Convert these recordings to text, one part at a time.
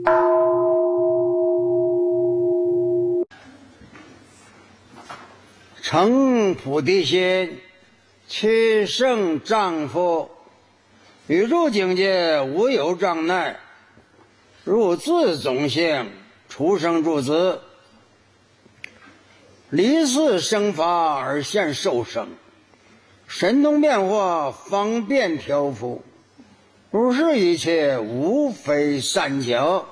成菩提心，去胜丈夫，宇宙境界无有障碍，入自种性，出生入子，离世生法而现受生，神通变化，方便调伏，如是一切无非善巧。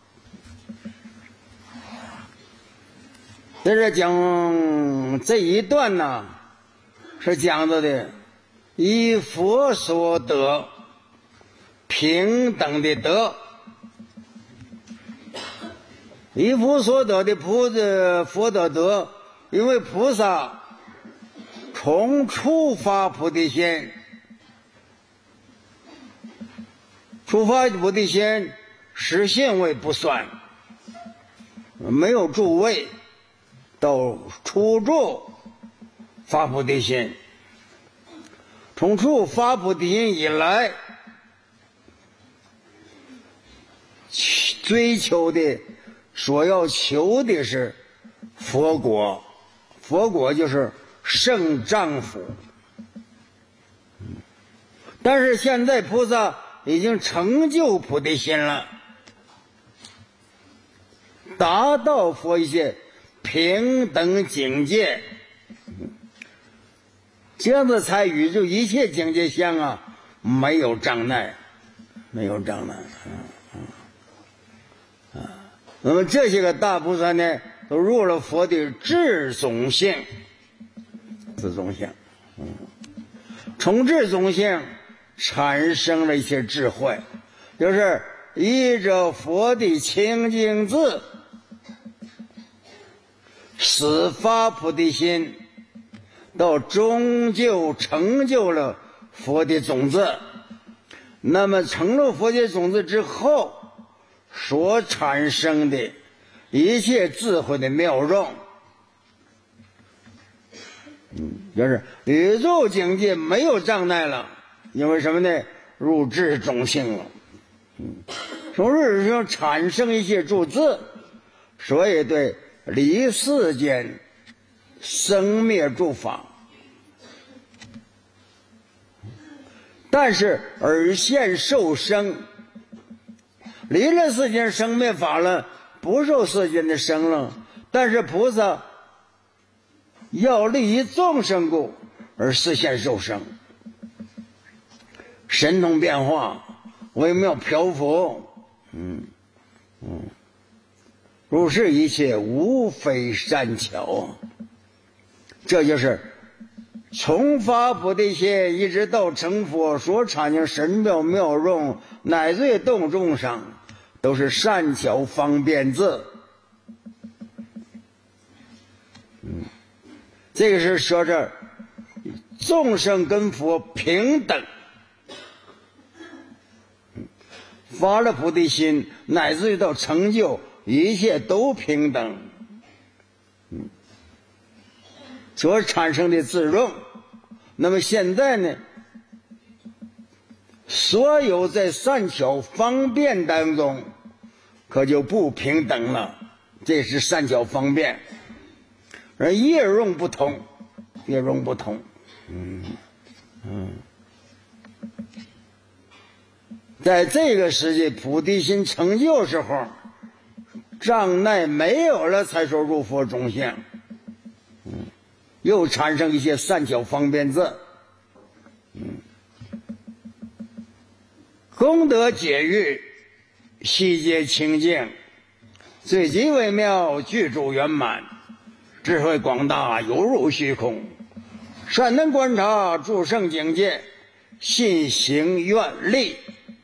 在这讲这一段呢，是讲到的以佛所得平等的德，以佛所得的佛的德，因为菩萨从初发菩提心，初发菩提心实性位不算，没有诸位到初住发菩提心，从初发菩提心以来，追求的所要求的是佛果，佛果就是胜丈夫。但是现在菩萨已经成就菩提心了，达到佛一切平等境界，这样子才宇宙一切境界相啊，没有障碍，没有障碍。那么这些个大菩萨呢，都入了佛的智种性，智种性，从智种性产生了一些智慧，就是依着佛的清净字，始发菩提心，到终究成就了佛的种子。那么成了佛的种子之后，所产生的一切智慧的妙用，就是宇宙境界没有障碍了。因为什么呢？入智种性了，从日中产生一些诸智，所以对离世间生灭诸法，但是而现受生，离了世间生灭法了，不受世间的生了，但是菩萨要利益众生故而实现受生，神通变化，微妙漂浮，如是一切无非善巧。这就是从发菩提心一直到成佛所产生神妙妙用，乃至于动众生，都是善巧方便智。这个是说这众生跟佛平等，发了菩提心，乃至于到成就，一切都平等，所产生的自用。那么现在呢，所有在善巧方便当中，可就不平等了。这是善巧方便，而业用不同，业用不同。在这个世界菩提心成就时候，障碍没有了，才说入佛种性，又产生一些善巧方便智，功德解郁，细节清净，最极微妙，具足圆满，智慧广大，犹如虚空，善能观察诸圣境界，信行愿力，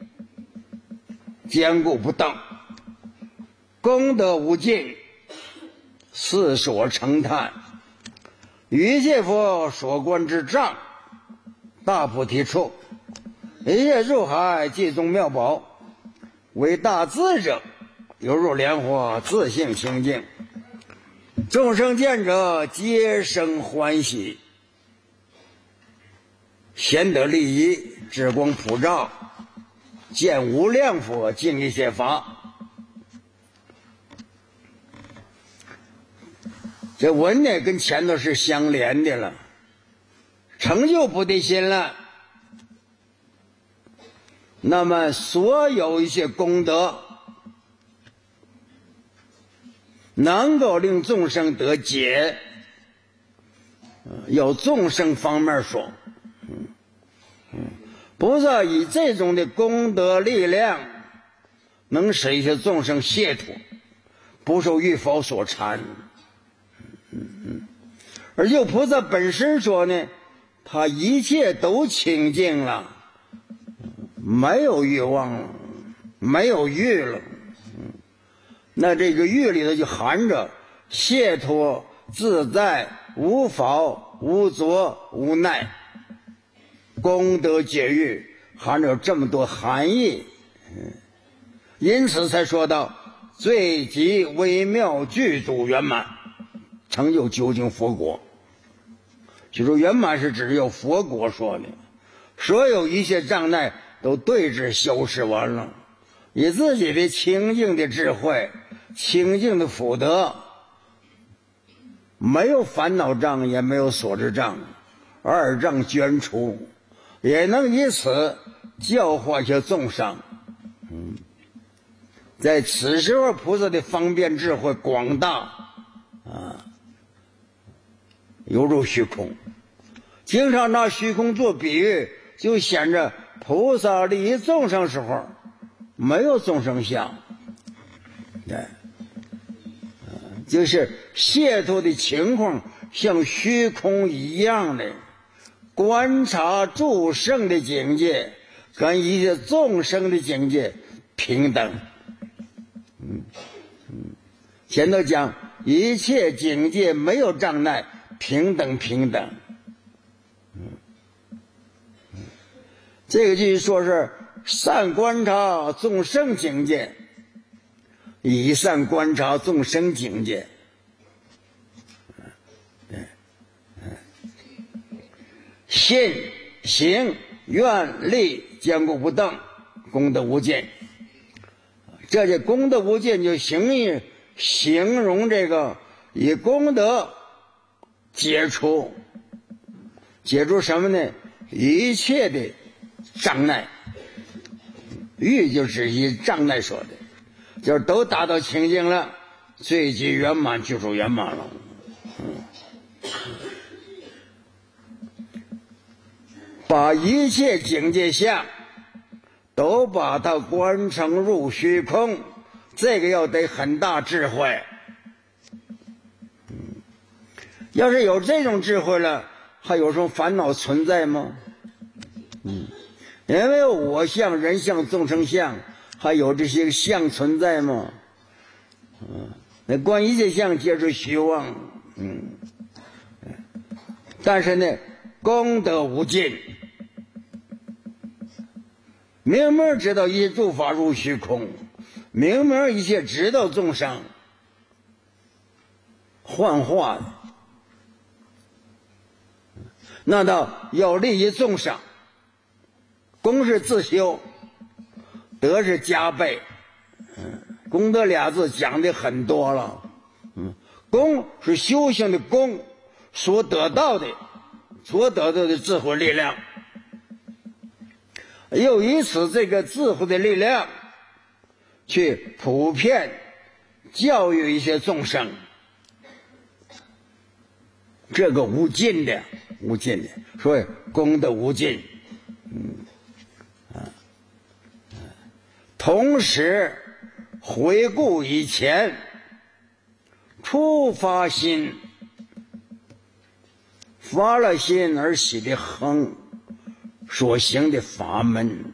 坚固不动，功德无尽，世所称叹，一切佛所观之障，大菩提处，一切入海即中妙宝，为大智者，犹如莲花自性清净，众生见者皆生欢喜，贤德利益，智光普照，见无量佛尽一切法， 这文呢跟前头是相连的了，成就菩提心了，那么所有一些功德能够令众生得解，有众生方面说，菩萨以这种的功德力量能使一些众生解脱，不受欲否所缠。而就菩萨本身说呢，他一切都清净了，没有欲望了，没有欲了。那这个欲里头就含着解脱、自在、无否、无着、无奈，功德解欲，含着这么多含义。因此才说到最极微妙具足圆满，成就究竟佛国。就说圆满是指有佛国说的，所有一切障碍都对治消失完了，以自己的清净的智慧、清净的福德，没有烦恼障，也没有所知障，二障捐除，也能以此教化一些众生。在此时候，菩萨的方便智慧广大犹如虚空，经常拿虚空做比喻，就显着菩萨利益众生时候没有众生相，对，就是解脱的情况像虚空一样的观察诸圣的境界跟一切众生的境界平等。前头讲一切境界没有障碍，平等平等。这个就是说是善观察众生境界，以善观察众生境界。信行愿力坚固不动，功德无尽。这些功德无尽就形容这个以功德解除什么呢？一切的障碍。欲就是以障碍说的，就是都达到清净了，最极圆满具足圆满了。把一切境界相都把它观成入虚空，这个要得很大智慧。要是有这种智慧了，还有什么烦恼存在吗？因为我相、人相、众生相，还有这些相存在吗？那观一切相皆是虚妄。但是呢，功德无尽，明明知道一切诸法入虚空，明明一切知道众生幻化的，那道要利益众生，功是自修，德是加倍。功德俩字讲的很多了。功是修行的功，所得到的智慧力量，又以此这个智慧的力量去普遍教育一些众生，这个无尽的，所以功德无尽。同时回顾以前初发心，发了心而起的恒所行的法门，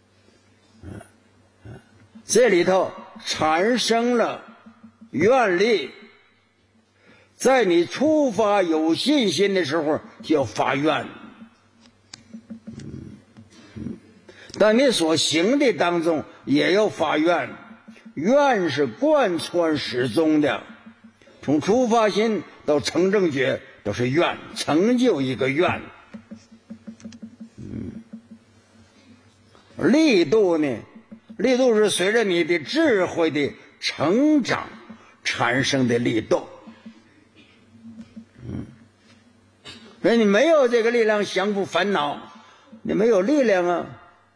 这里头产生了愿力。在你初发有信心的时候就要发愿，但你所行的当中也要发愿，愿是贯穿始终的，从初发心到成正觉都是愿，成就一个愿。力度呢？力度是随着你的智慧的成长产生的力度。 所以你没有这个力量降服烦恼，你没有力量啊。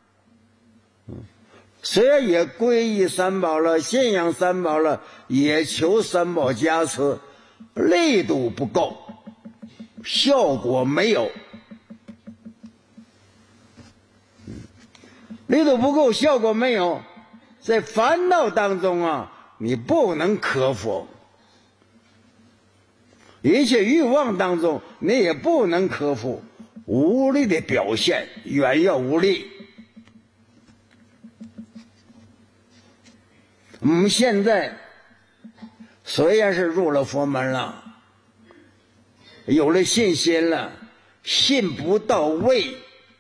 虽然也皈依三宝了，信仰三宝了，也求三宝加持，力度不够，效果没有。力度不够，效果没有，在烦恼当中啊，你不能克服；一切欲望当中，你也不能克服，无力的表现，远要无力。我们现在虽然是入了佛门了，有了信心了，信不到位。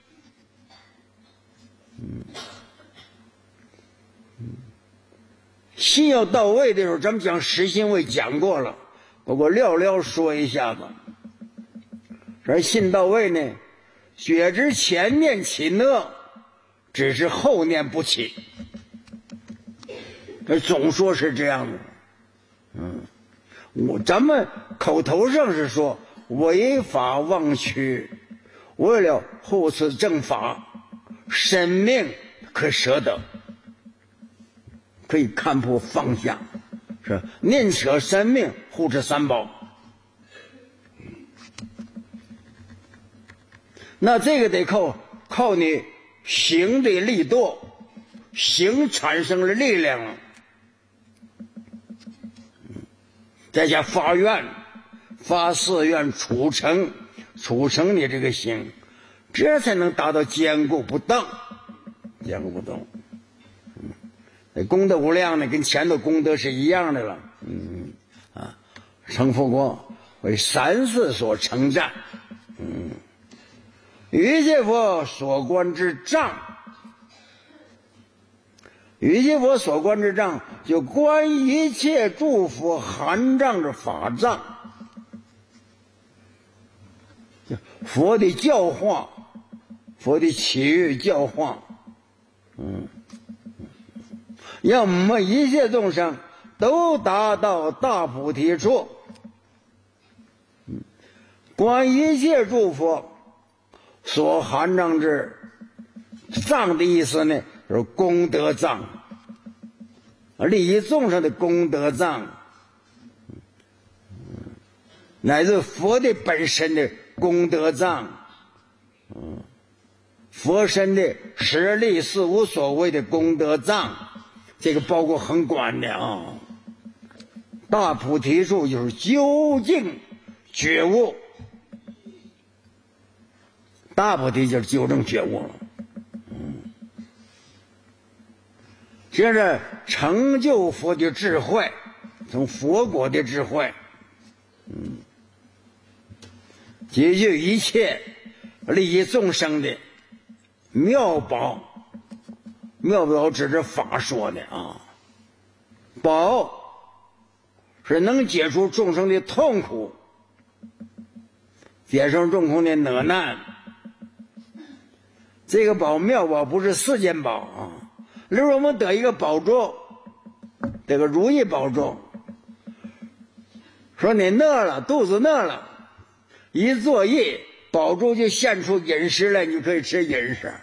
信要到位的时候，咱们讲实心位讲过了，不过寥寥说一下子。而信到位呢，觉知前念起恶，只是后念不起。这总说是这样的。咱们口头上是说违法忘取，为了护持正法，生命可舍得，可以看破放下，是宁舍生命护持三宝。那这个得靠你行的力度，行产生了力量，再加发愿、发誓愿、储成你这个行，这才能达到坚固不动。坚固不动，功德无量呢，跟前头功德是一样的了。成佛国为三世所称赞。于界佛所观之障，于界佛所观之障，就观一切诸佛含障之法障，佛的教化，佛的启喻教化，让我们一切众生都达到大菩提处。观一切诸佛所含障之障的意思呢，就是功德障，利益众生的功德障，乃至佛的本身的功德障，佛身的实力是无所谓的功德障，这个包括很广的啊。大菩提处就是究竟觉悟，大菩提就是究竟觉悟了。接着成就佛的智慧，从佛果的智慧，解决一切利益众生的妙宝。妙宝只是法说的啊，宝是能解除众生的痛苦，解除众生的恶难。这个宝妙宝不是世间宝啊。例如我们得一个宝珠，这个如意宝珠，说你饿了，肚子饿了，一作意，宝珠就现出饮食来，你就可以吃饮食。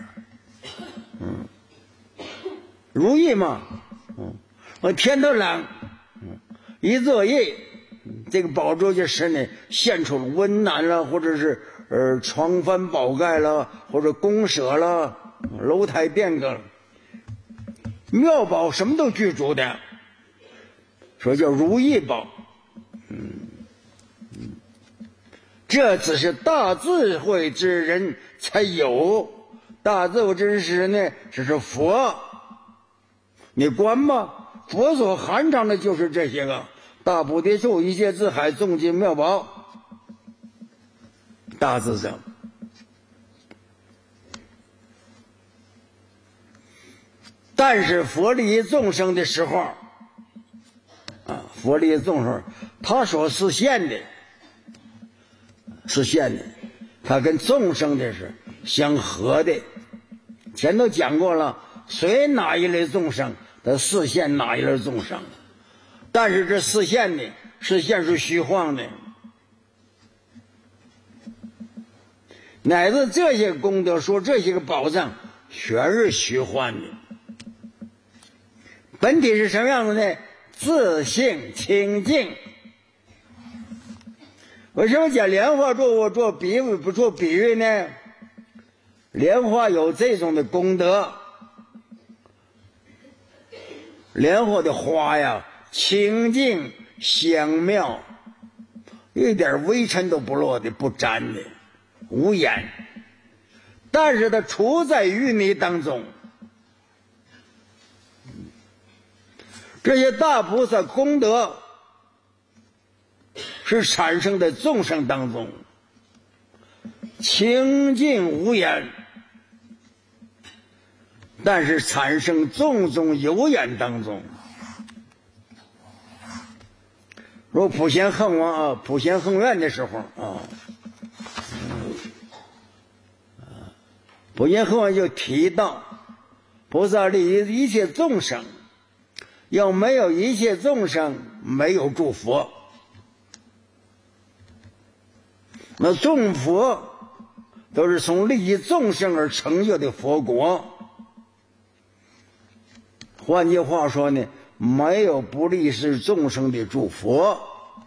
如意嘛，我天都冷，一作意，这个宝珠就使你现出了温暖了，或者是床幡宝盖了，或者宫舍了，楼台殿阁了。妙宝什么都具足的，说叫如意宝。这只是大智慧之人才有，大智慧之人呢，只是佛。你观吧，佛所含藏的就是这些个大菩提树、一切智海、众经妙宝、大智者。但是佛利益众生的时候，佛利益众生，他所实现的，他跟众生的是相合的。前头讲过了，随哪一类众生，他实现哪一类众生。但是这实现是虚幻的， 乃至这些功德说这些个宝藏全是虚幻的，本体是什么样子呢？自性清净。为什么讲莲花做比喻不做比喻呢？莲花有这种的功德，莲花的花呀清净香妙，一点微尘都不落的，不沾的，无眼，但是它处在淤泥当中。这些大菩萨功德是产生在众生当中，清净无眼，但是产生种种有眼当中。如普贤恒王普贤恒愿的时候普贤恒王就提到，菩萨利益一切众生，要没有一切众生，没有诸佛。那众佛都是从利益众生而成就的佛国。换句话说呢，没有不利是众生的诸佛。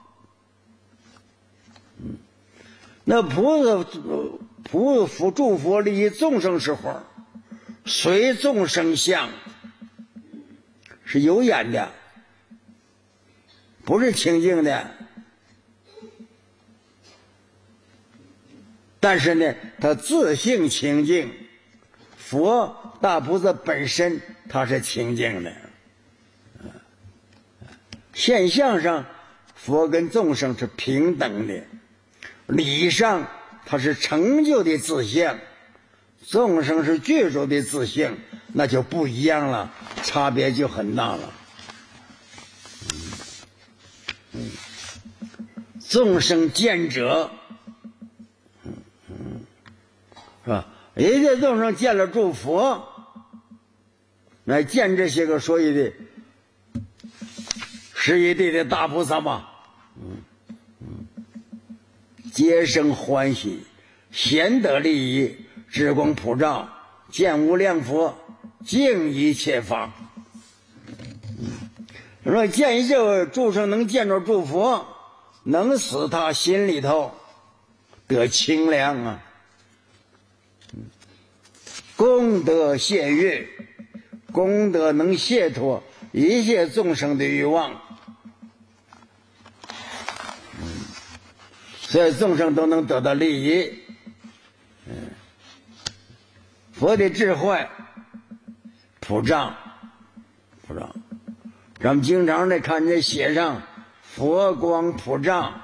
那诸佛利益众生时候，随众生相，是有眼的，不是清净的。但是呢，他自性清净，佛大菩萨本身他是清净的。现象上佛跟众生是平等的，理上他是成就的自性，众生是具足的自性，那就不一样了，差别就很大了。众生见者是吧？一切众生见了诸佛，来见这些个所谓的十一地的大菩萨嘛，皆生欢喜，贤得利益，智光普照，见无量佛，净一切法。说见一切众生能见着诸佛，能使他心里头得清凉啊。功德谢悦，功德能解脱一切众生的欲望，所以众生都能得到利益。佛的智慧普照，咱们经常的看见写上佛光普照，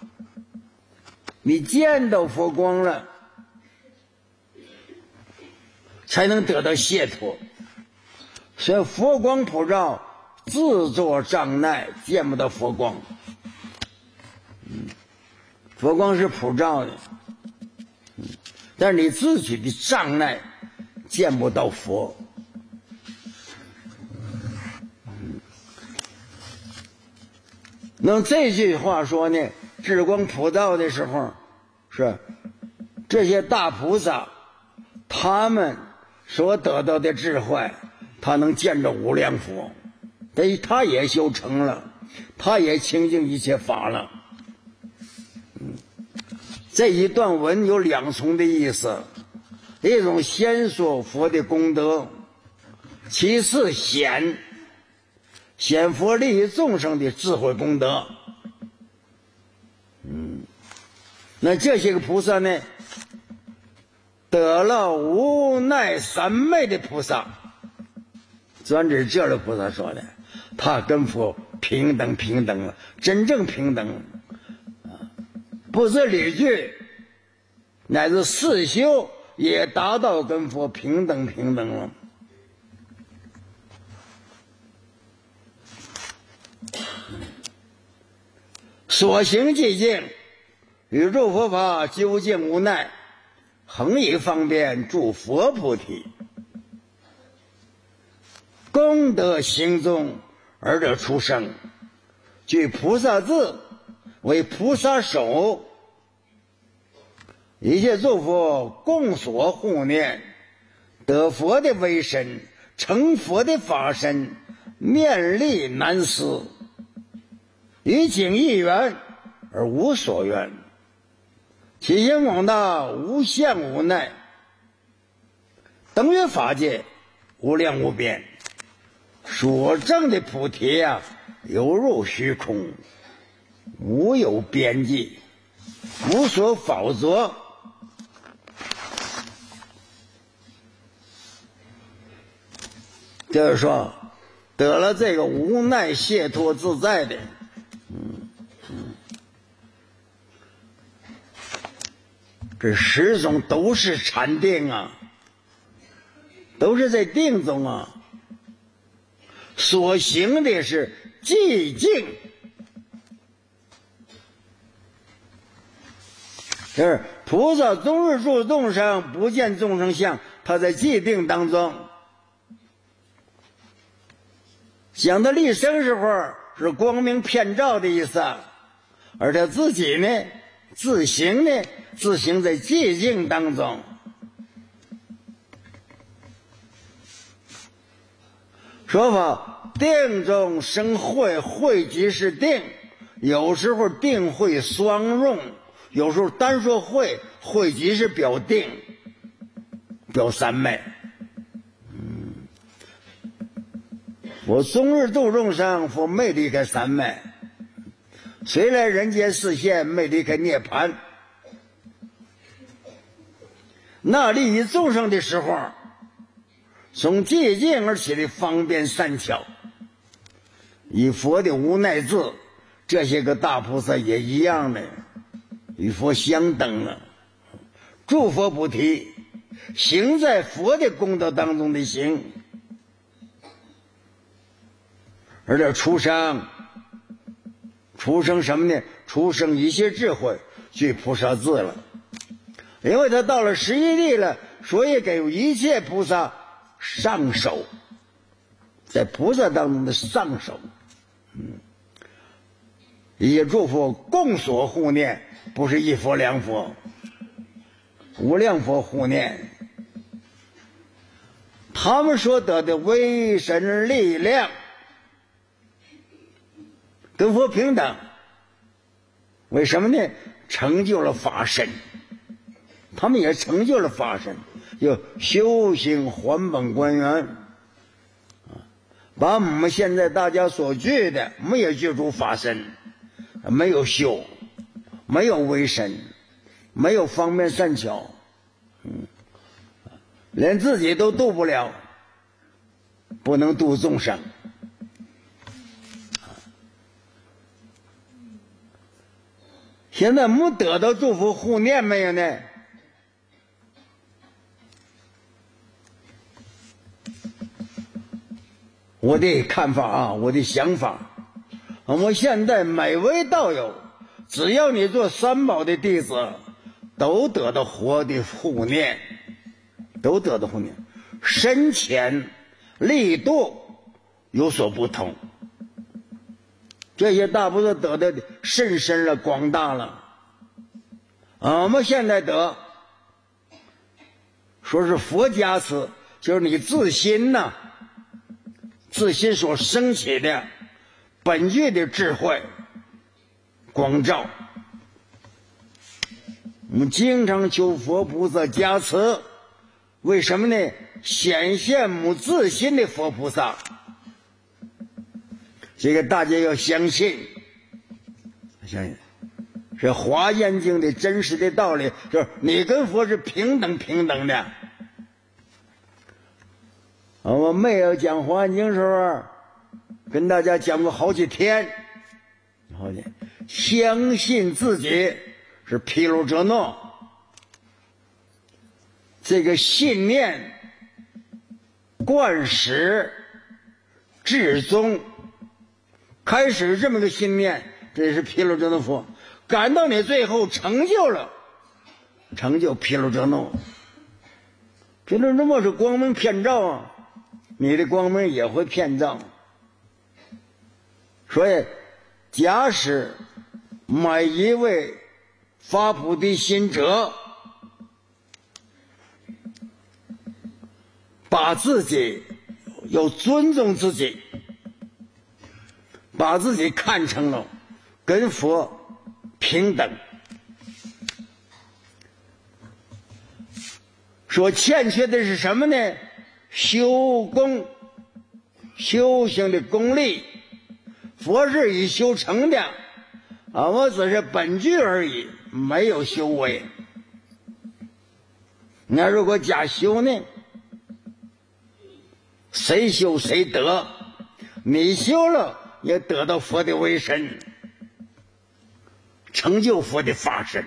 你见到佛光了，才能得到解脱。所以佛光普照，自作障碍，见不到佛光。佛光是普照的，但是你自己的障碍见不到佛。那这句话说呢，智光普照的时候，是这些大菩萨他们所得到的智慧，他能见着无量佛，等于他也修成了，他也清净一切法了。这一段文有两重的意思，一种先说佛的功德，其次显佛利益众生的智慧功德。那这些个菩萨呢，得了无奈三昧的菩萨，专指这类菩萨说的，他跟佛平等了，真正平等，不是理具，乃至四修也达到跟佛平等了。所行寂静，宇宙佛法究竟无奈，恒以方便助佛菩提。功德行中而得出生，具菩萨字为菩萨手， 一切诸佛共所护念，得佛的威神，成佛的法身，面力难思，于景一缘而无所愿，其心广大，无限无奈，等于法界，无量无边，所证的菩提啊，犹如虚空，无有边际，无所否则。就是说，得了这个无奈解脱自在的，这10种都是禅定啊，都是在定中啊，所行的是寂静，就是菩萨终日住众生，不见众生相，他在寂定当中。讲他立身时候是光明遍照的意思，而他自己呢，自行在寂静当中。说法定中生慧，慧即是定，有时候定慧双用，有时候单说慧，慧即是表定，表三昧。我终日度众生，佛没离开三昧，虽来人间示现，没离开涅槃。那利于众生的时候，从寂静而起的方便善巧，以佛的无奈智，这些个大菩萨也一样的，与佛相等啊。诸佛菩提，行在佛的功德当中的行。而这出生什么呢？出生一切智慧，具菩萨智了。因为他到了11地了，所以给一切菩萨上首，在菩萨当中的上首。一切诸佛共所护念，不是一佛两佛，无量佛护念。他们所得的威神力量跟佛平等，为什么呢？成就了法身，他们也成就了法身，就修行还本观缘，把我们现在大家所具的，我们也具足法身，没有修，没有为身，没有方便善巧，连自己都度不了，不能度众生。现在我们得到诸佛护念没有呢？我的看法啊，我的想法，我们现在每位道友，只要你做三宝的弟子，都得到佛的护念，都得到护念，深浅力度有所不同。这些大菩萨得的甚深了，广大了。我们现在得，说是佛加持，就是你自心呐，自心所升起的本具的智慧光照。我们经常求佛菩萨加持，为什么呢？显现我们自心的佛菩萨。这个大家要相信，是华严经的真实的道理，就是你跟佛是平等的。我没有讲华严经的时候，跟大家讲过好几天，相信自己是毗卢遮那，这个信念贯始至终，开始这么个信念，这是毗卢遮那佛，感到你最后成就毗卢遮那。毗卢遮那是光明遍照啊，你的光明也会遍照。所以假使每一位发菩提心者， 把自己要尊重自己，把自己看成了跟佛平等。说欠缺的是什么呢？修功，修行的功力。佛是以修成的，我只是本具而已，没有修为。那如果假修呢？谁修谁得，你修了也得到佛的威神，成就佛的法身。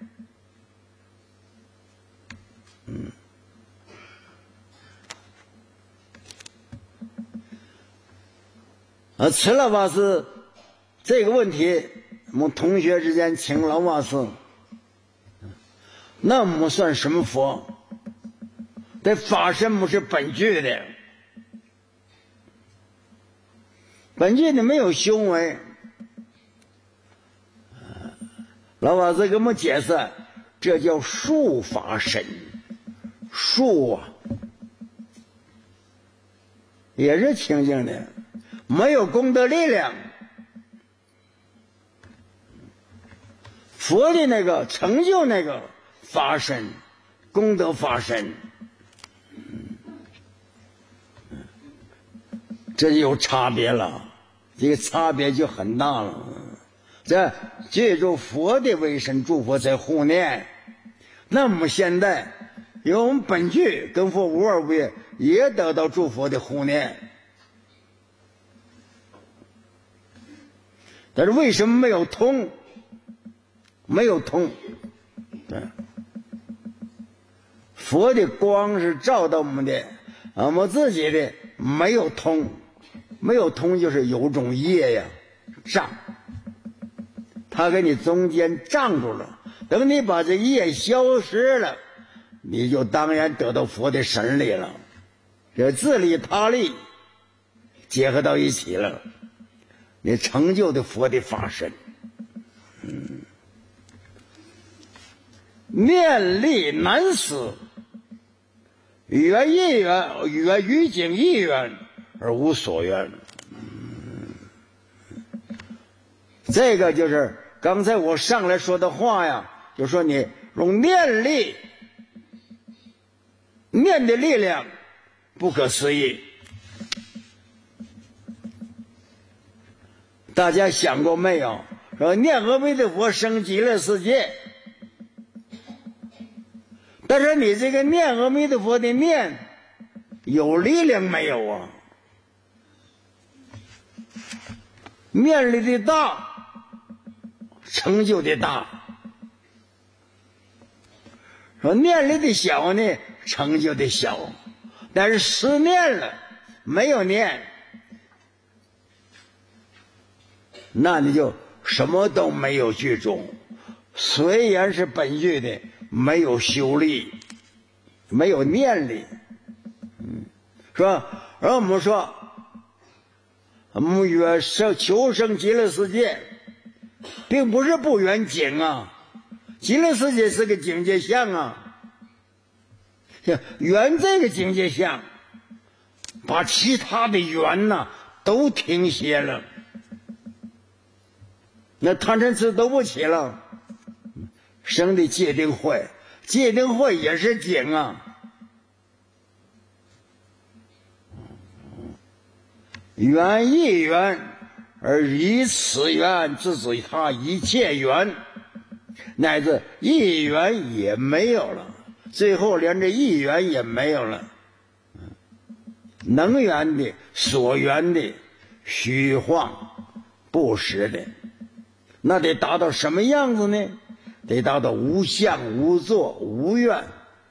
慈老法师这个问题，我们同学之间请老法师，那我们算什么佛？这法身不是本具的，本具的没有修为。老法师给我们解释，这叫术法身。术啊，也是清净的，没有功德力量。佛的那个成就那个法身，功德法身，这就有差别了，这个差别就很大了。这借助佛的威神诸佛在护念，那么现在有我们本具跟佛无二无别，也得到诸佛的护念。但是为什么没有通？没有通，对，佛的光是照到我们的，我们自己的没有通，没有通就是有种业呀，障，他给你中间障住了。等你把这业消失了，你就当然得到佛的神力了，这自利他利结合到一起了，你成就的佛的法身。念力难死，缘一缘，缘于境一缘而无所缘。这个就是刚才我上来说的话呀，就说你用念力，念的力量不可思议。大家想过没有？说念阿弥陀佛生极乐世界，但是你这个念阿弥陀佛的念有力量没有啊？念力的大，成就的大。说念力的小呢，成就的小。但是失念了，没有念，那你就什么都没有具足。虽然是本具的，没有修力，没有念力，是吧？而我们说，我们愿求生极乐世界，并不是不远景啊，极乐世界是个境界相啊，缘这个境界相，把其他的缘呐都停歇了，那贪嗔痴都不起了。生的戒定慧，戒定慧也是境啊，缘一缘而以此缘制止他一切缘，乃至一缘也没有了，最后连这一缘也没有了。能缘的、所缘的、虚幻不实的，那得达到什么样子呢？得达到无相无作无愿，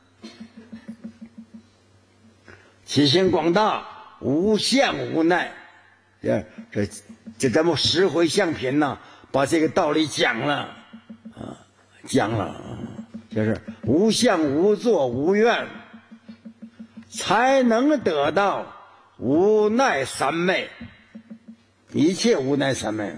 起心广大，无相无奈。这咱们十回相品呢，把这个道理讲了啊，讲了，就是无相无作无愿，才能得到无奈三昧，一切无奈三昧。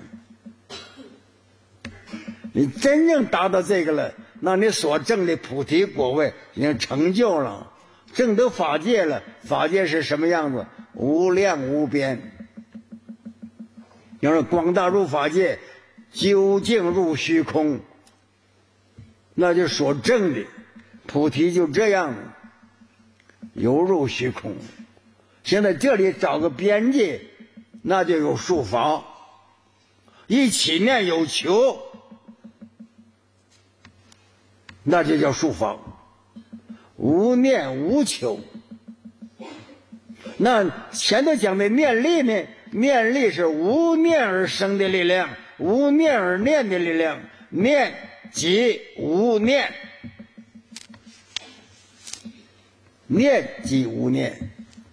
你真正达到这个了，那你所证的菩提果位已经成就了， 证得法界了，法界是什么样子？无量无边。要是广大入法界，究竟入虚空，那就所证的菩提就这样游入虚空。现在这里找个边界，那就有数法，一起念有求，那就叫数法，无念无求。那前头讲的念力呢？念力是无念而生的力量，无念而念的力量，念即无念，念即无念。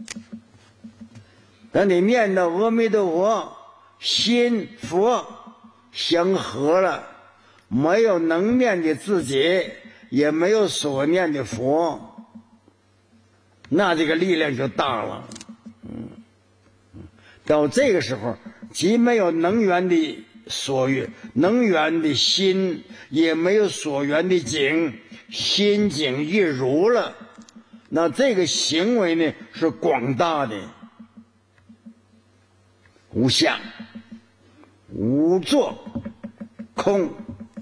当你念到阿弥陀佛，心佛相合了，没有能念的自己，也没有所念的佛，那这个力量就大了。到这个时候，既没有能缘的所缘，能缘的心，也没有所缘的境，心境一如了，那这个行为呢是广大的，无相、无作、空。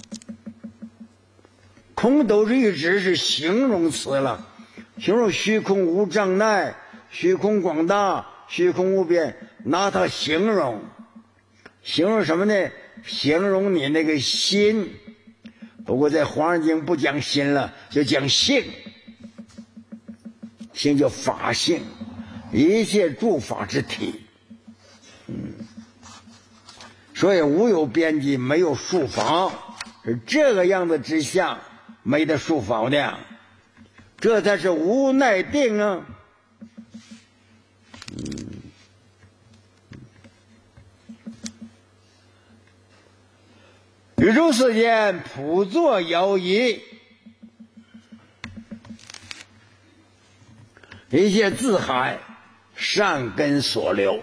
空都是一直是形容词了，形容虚空无障碍，虚空广大，虚空无边，拿它形容什么呢？形容你那个心。不过在《华严经》不讲心了，就讲性。性叫法性，一切诸法之体。所以无有边际，没有束缚，是这个样子之下没得束缚的，这才是无奈定啊。宇宙世间普作摇移，一切自海善根所留，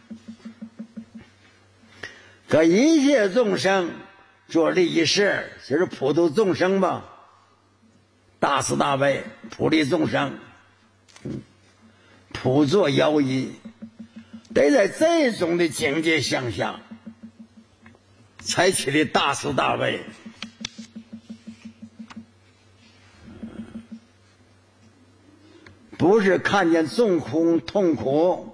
可一切众生做利益事，就是普度众生吧，大慈大悲，普利众生，普作摇移，得在这种的境界向下才起的大慈大悲。不是看见众苦痛苦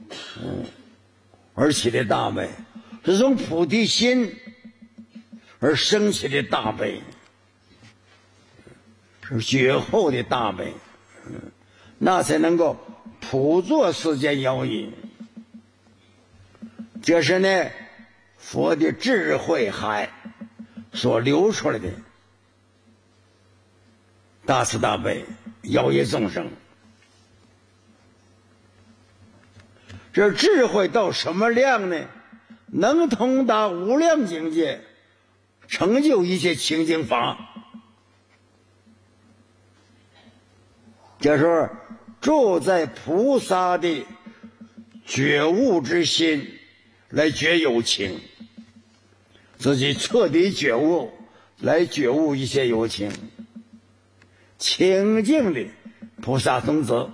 而起的大悲，是从菩提心而升起的大悲，是觉后的大悲，那才能够普作世间摇移。这是呢佛的智慧海所流出来的大慈大悲，摇移众生。这智慧到什么量呢？能通达无量境界，成就一切清净法。这时候住在菩萨的觉悟之心来觉有情，自己彻底觉悟，来觉悟一切有情，清净的菩萨种子，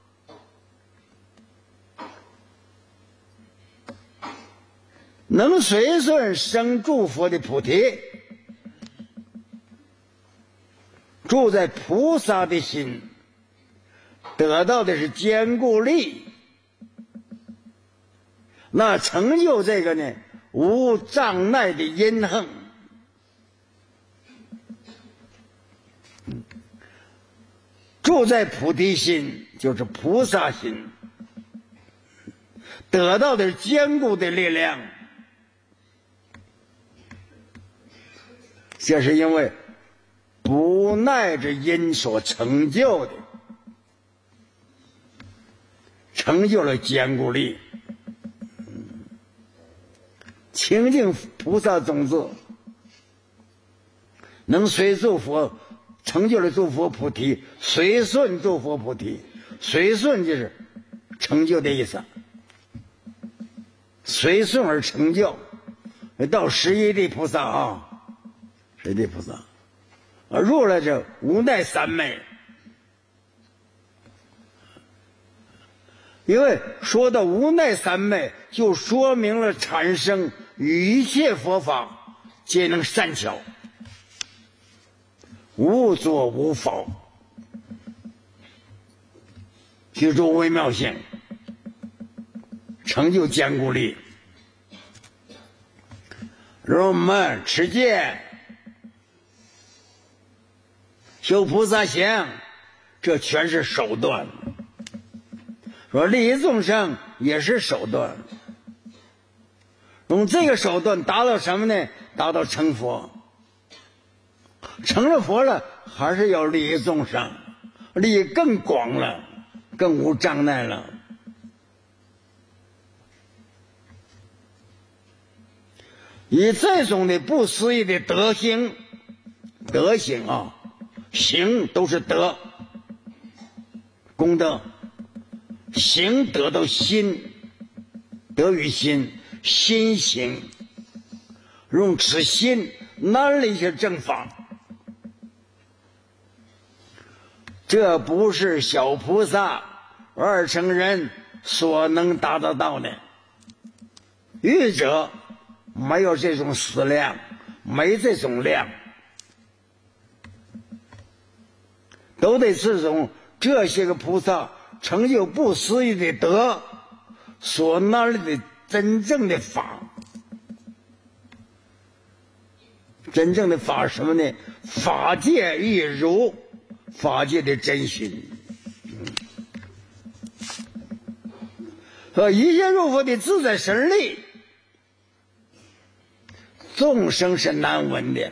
能随顺生诸佛的菩提，住在菩萨的心，得到的是坚固力，那成就这个呢无障碍的因恒。住在菩提心就是菩萨心，得到的是坚固的力量。这是因为不耐之因所成就的，成就了坚固力。清净菩萨种子能随诸佛，成就了诸佛菩提，随顺诸佛菩提，随顺就是成就的意思，随顺而成就。到十一地菩萨啊，十一地菩萨入了这无奈三昧， 因为说到无奈三昧，就说明了产生与一切佛法皆能善巧，无作无否，具足微妙性，成就坚固力。如我们持戒、修菩萨行，这全是手段。说利益众生也是手段，用这个手段达到什么呢？达到成佛。成了佛了，还是要利益众生，利益更广了，更无障碍了。以这种的不思议的德行啊，行都是德，功德。行得到心，得于心，心行，用此心难了一些正法。这不是小菩萨、二乘人所能达得到的。愚者没有这种思量，没这种量，都得这些个菩萨成就不思议的德所拿来的真正的法。真正的法是什么呢？法界一如，法界的真心。一切入佛的自在神力，众生是难闻的，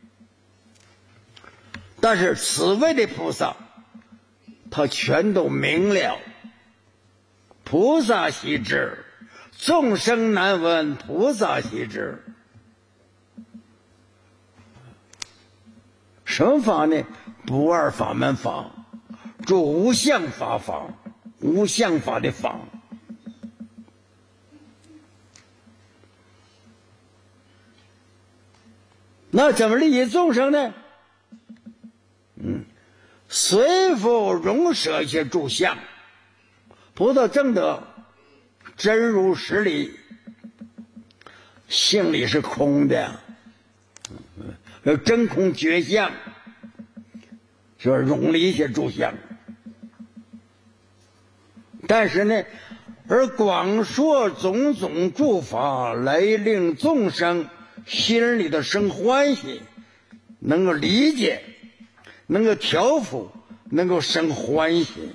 但是此位的菩萨他全都明了。菩萨悉知，众生难闻，菩萨悉知。什么法呢？不二法门法，住无相法法，无相法的法。那怎么利益众生呢？随佛容舍一切诸相，菩萨证得真如实理，性理是空的，真空觉相，就是容了一切诸相。但是呢，而广说种种诸法，来令众生心里头生欢喜，能够理解，能够调伏，能够生欢喜。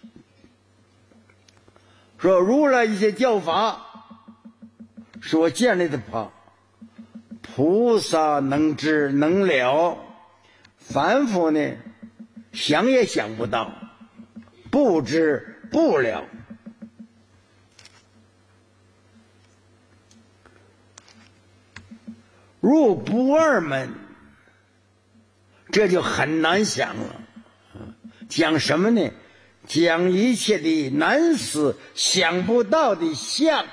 说如来一些教法所建立的法，菩萨能知能了，凡夫呢想也想不到，不知不了。入不二门，这就很难想了。讲什么呢？讲一切的难思想不到的相。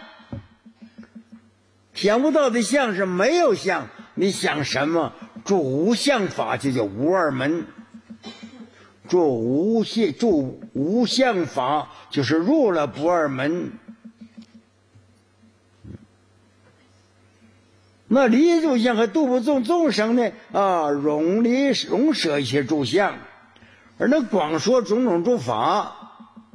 想不到的相是没有相，你想什么？住无相法，就叫无二门。住无相法，就是入了不二门。那离诸相和度不众生呢？容舍一切诸相，而那广说种种诸法，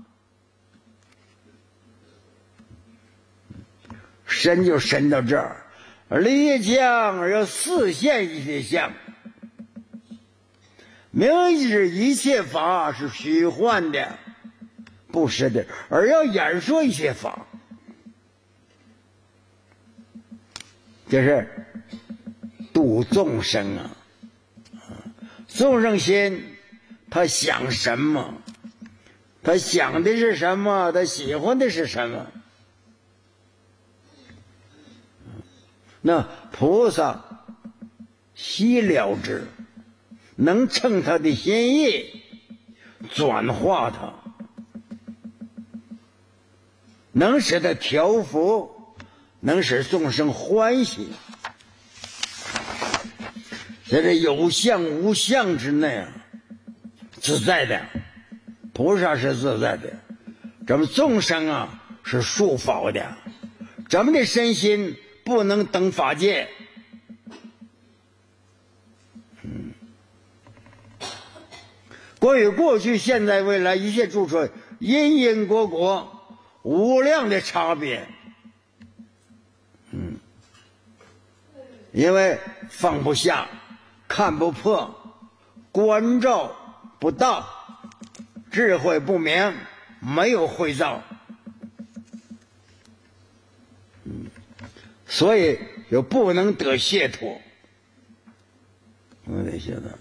深就深到这儿。离相而要示现一些相，明知一切法是虚幻的、不实的，而要演说一些法。这是度众生啊！众生心他想什么？他想的是什么？他喜欢的是什么？那菩萨悉了知，能乘他的心意转化他，能使他调伏，能使众生欢喜。在这有相无相之内自在的，菩萨是自在的。 咱们众生啊是束缚的，咱们的身心不能登法界。关于过去、现在、未来一切诸处因因果果无量的差别，因为放不下，看不破，关照不到，智慧不明，没有慧照，所以就不能得解脱。我得写的，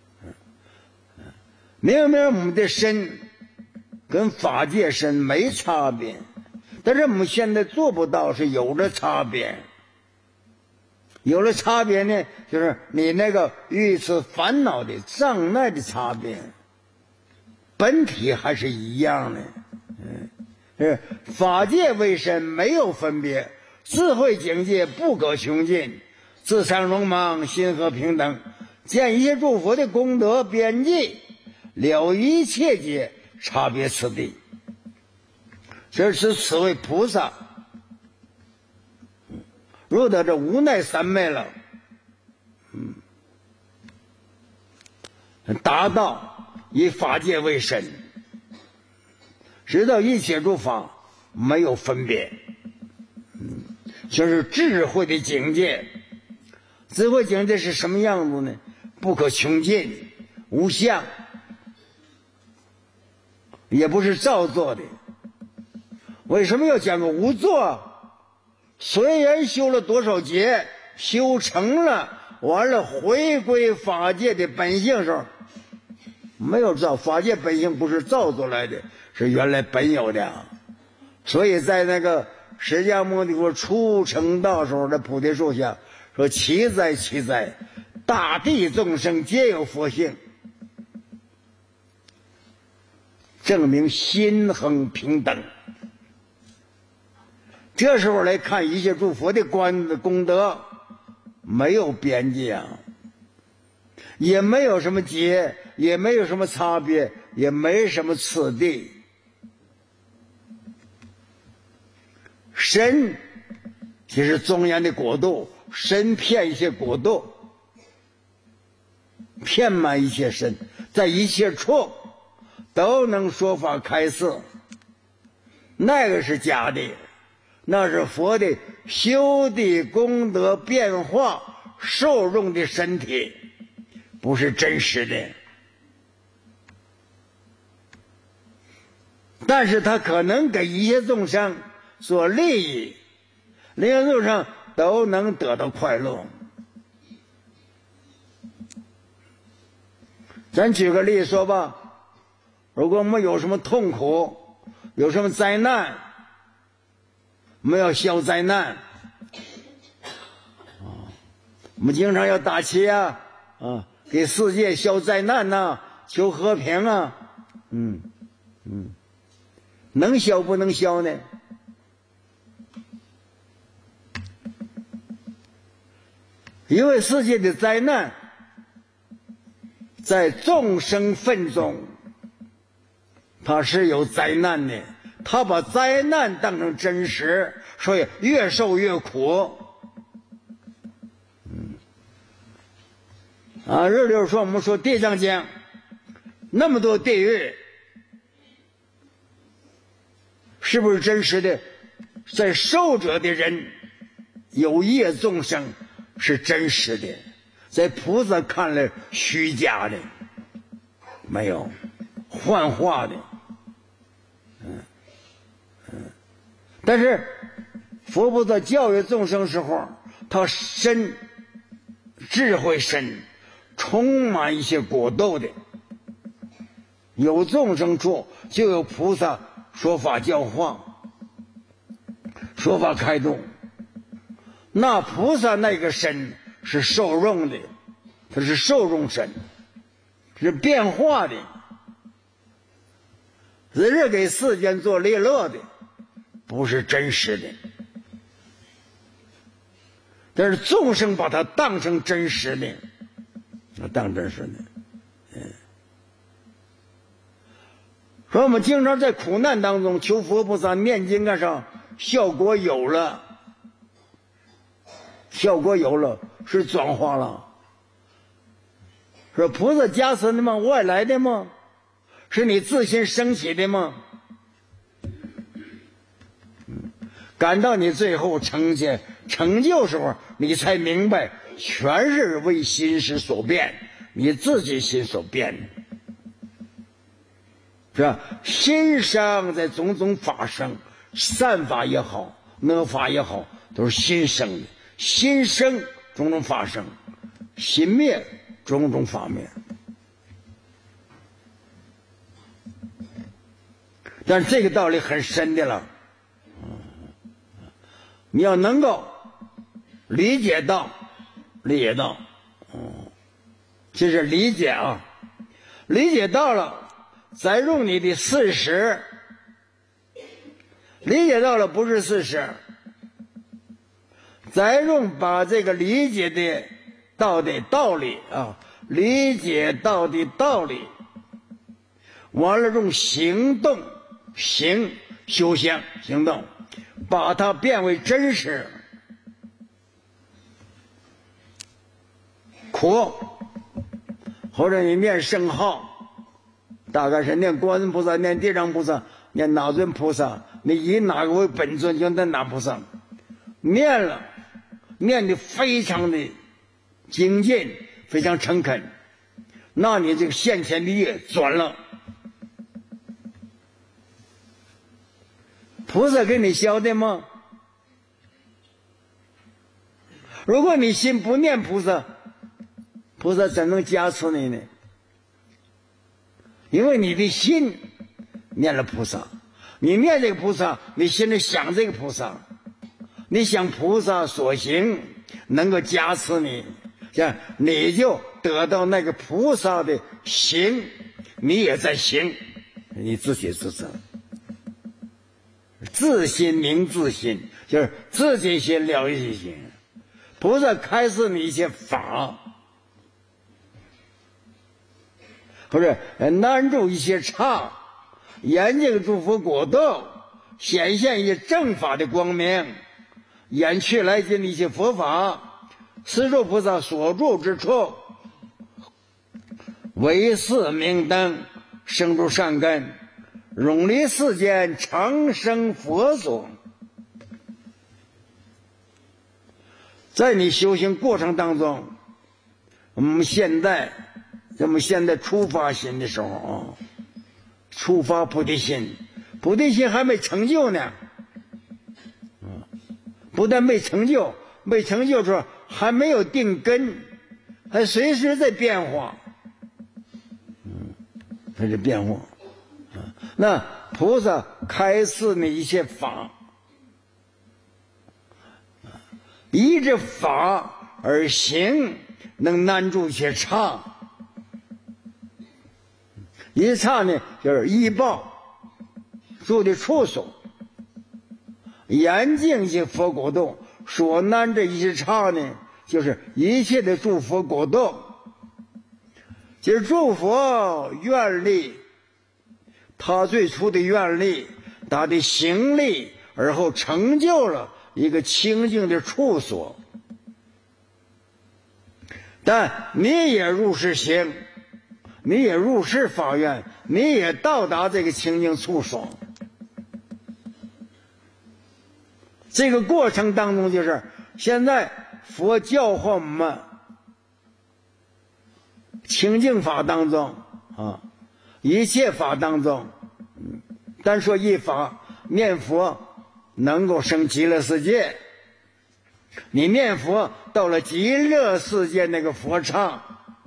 明明我们的身跟法界身没差别，但是我们现在做不到，是有了差别。有了差别呢，就是你那个遇此烦恼的障碍的差别，本体还是一样的。法界为身没有分别，智慧境界不可穷尽，自相容芒，心和平等，见一切诸佛的功德边际，了一切界，差别此地。这是此为菩萨入到这无奈三昧了，达到以法界为身，知道一切诸法没有分别，就是智慧的境界。智慧境界是什么样子呢？不可穷尽，无相，也不是造作的。为什么要讲个无作？虽然修了多少劫，修成了，完了回归法界的本性时候，没有造。法界本性不是造出来的，是原来本有的。所以在那个释迦牟尼佛初成道时候的菩提树下说：奇哉奇哉，大地众生皆有佛性，证明心恒平等。这时候来看一切诸佛的功德，没有边界啊，也没有什么劫，也没有什么差别，也没什么次第。身就是中央的国度，身遍一切国度，遍满一切身，在一切处都能说法开示，那个是假的。那是佛的修的功德变化受用的身体，不是真实的。但是他可能给一切众生所利益，一切众生都能得到快乐。咱举个例说吧，如果我们有什么痛苦，有什么灾难，我们要消灾难，我们经常要打气啊，给世界消灾难呐，求和平啊，能消不能消呢？因为世界的灾难在众生份中，它是有灾难的。他把灾难当成真实，所以越受越苦。日六说我们说地藏经那么多地狱，是不是真实的？在受者的人有业众生是真实的，在菩萨看来虚假的，没有幻化的。但是佛菩萨教育众生时候，他深智慧深，充满一些果斗的。有众生处就有菩萨说法教化，说法开动。那菩萨那个身是受用的，它是受用身，是变化的，是给世间做利乐的，不是真实的。但是众生把它当成真实的，当真实的。 说我们经常在苦难当中求佛菩萨念经干啥？效果有了，效果有了，是转化了。说菩萨加持的吗？外来的吗？是你自心升起的吗？赶到你最后成就时候，你才明白，全是为心识所变，你自己心所变的。是吧？心生在种种法生，善法也好，恶法也好，都是心生的。心生种种法生，心灭种种法灭。但是这个道理很深的了，你要能够理解到，这是理解啊，理解到了。再用你的事实，理解到了不是事实，再用把这个理解的道理啊，理解到的道理，完了用行动修行行动，把它变为真实。苦，或者你念圣号。大概是念观音菩萨，念地藏菩萨，念哪尊菩萨，你以哪个为本尊就念哪菩萨，念了，念得非常的精进，非常诚恳，那你这个现前的业转了。菩萨给你消的吗？如果你心不念菩萨，菩萨怎能加持你呢？因为你的心念了菩萨，你念这个菩萨，你心里想这个菩萨，你想菩萨所行能够加持你，这样你就得到那个菩萨的行，你也在行，你自己自责。自心明自心，就是自己心了一些心。菩萨开示你一些法，或者难住一些刹，眼睛诸佛果道，显现一些正法的光明，演去来进的一些佛法，施主菩萨所住之处，唯是明灯，生出善根，永离世间，长生佛所。在你修行过程当中，我们现在出发心的时候啊，出发菩提心，菩提心还没成就呢，不但没成就的时候还没有定根，还随时在变化，它是变化。那菩萨开示你一些法，依着法而行，能难住一些刹。一刹呢，就是依报住的处所，严净一些佛果洞，所难这一些刹呢，就是一切的诸佛果洞，就是诸佛愿力，他最初的愿力，他的行力，而后成就了一个清净的处所。但你也入世行，你也入世法院，你也到达这个清净处所。这个过程当中，就是现在佛教化我们清净法当中啊，一切法当中，单说一法念佛能够生极乐世界，你念佛到了极乐世界那个佛刹，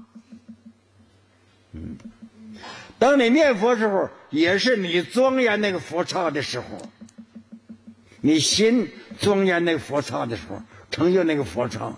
当你念佛时候，也是你庄严那个佛刹的时候，你心庄严那个佛刹的时候，成就那个佛刹。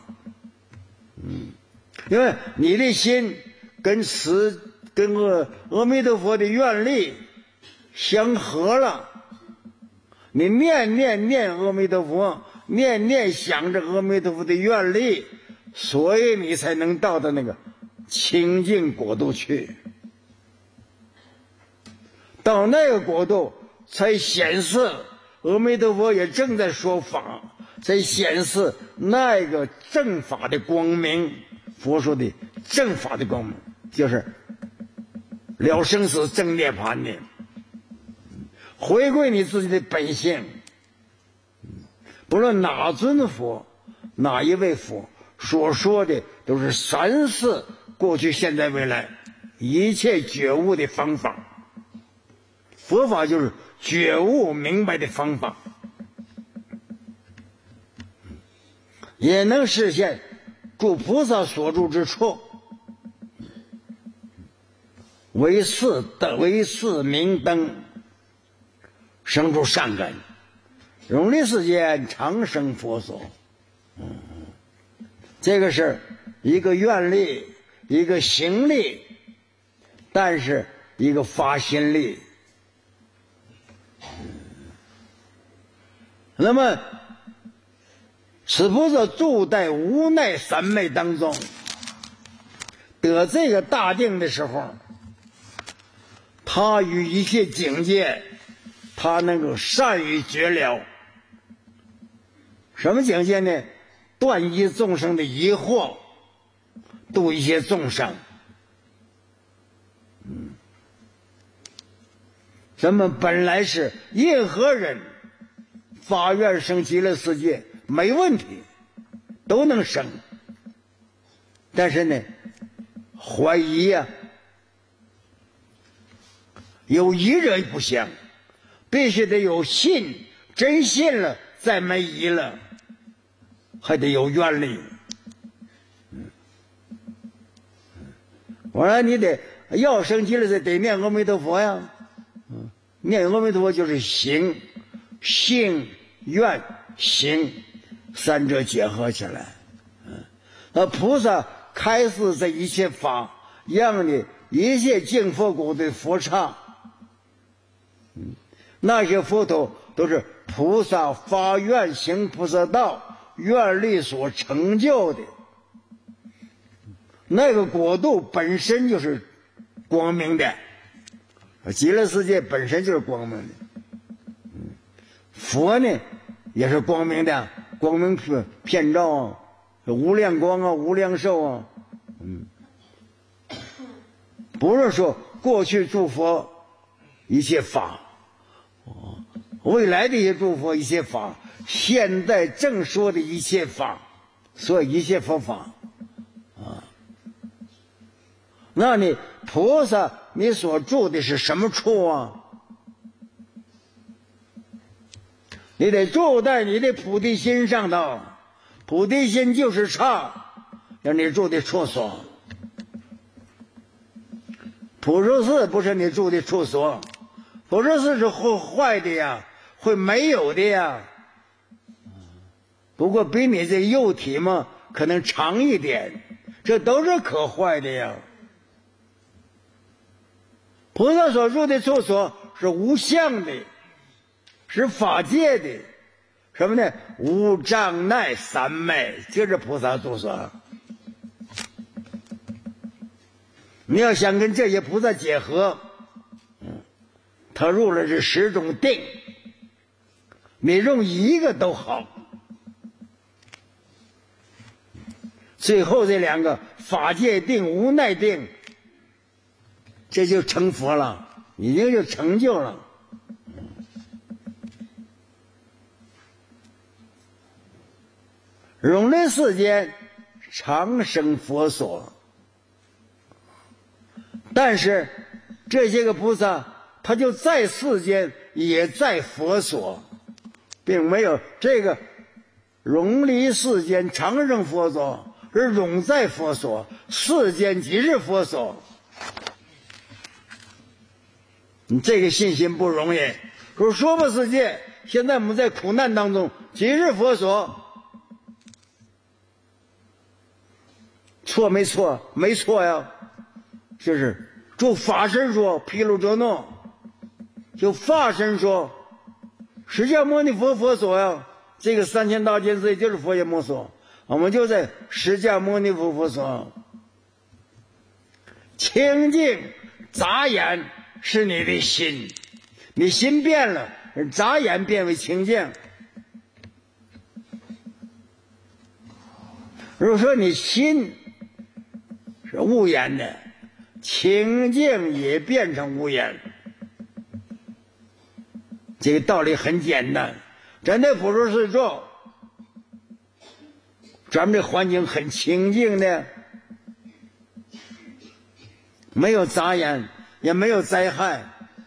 因为你的心跟阿弥陀佛的愿力相合了，你念阿弥陀佛，念想着阿弥陀佛的愿力，所以你才能到那个清净国度去。 到那个国度才显示阿弥陀佛也正在说法，才显示那个正法的光明。佛说的正法的光明就是了生死正涅槃的，回归你自己的本性。不论哪尊佛哪一位佛所说的都是三世过去现在未来一切觉悟的方法。佛法就是觉悟明白的方法，也能实现诸菩萨所住之处，为四明灯，生出善根，永历世间长生佛所。这个是一个愿力，一个行力，但是一个发心力。那么此菩萨住在无奈三昧当中，得这个大定的时候，他与一切境界他能够善于绝了。什么境界呢？断一众生的疑惑，度一切众生。咱们本来是任何人发愿生极乐世界没问题，都能生。但是呢，怀疑呀，有疑者不行，必须得有信，真信了再没疑了，还得有愿力。我说你得要生极乐世界得念阿弥陀佛呀，念阿弥陀佛就是行，信愿行三者结合起来。菩萨开示这一切法，让你一切净佛果的佛刹，那些佛陀都是菩萨发愿行菩萨道愿力所成就的。那个国度本身就是光明的，极乐世界本身就是光明的。佛呢也是光明的，光明遍照啊，无量光啊，无量寿啊。不是说过去诸佛一切法，未来的一些诸佛一些法，现在正说的一切法，所以一切佛法啊。那你菩萨你所住的是什么处啊？你得住在你的菩提心上头，菩提心就是刹，让你住的处所。普殊寺不是你住的处所，普殊寺是会坏的呀，会没有的呀。不过比你这幼体嘛，可能长一点，这都是可坏的呀。菩萨所住的处所是无相的，是法界的，什么呢？无障碍三昧，就是菩萨住所。你要想跟这些菩萨结合，他入了这10种定，你用一个都好。最后这2个法界定、无奈定，这就成佛了，已经就成就了。永历世间长生佛所，但是这些个菩萨他就在世间也在佛所，并没有这个永历世间长生佛所是永在佛所，世间即是佛所。你这个信心不容易。说吧世界现在我们在苦难当中，即是佛所。错没错？没错呀。就是就法身说毗卢遮那，就法身说释迦牟尼佛佛所呀，这个3000大千世界就是佛业摩所，我们就在释迦牟尼佛佛所。清净杂眼是你的心，你心变了，眨眼变为清净。如果说你心是无言的，清净也变成无言。这个道理很简单，真的不是四周，咱们这环境很清净的，没有杂言，也没有灾害，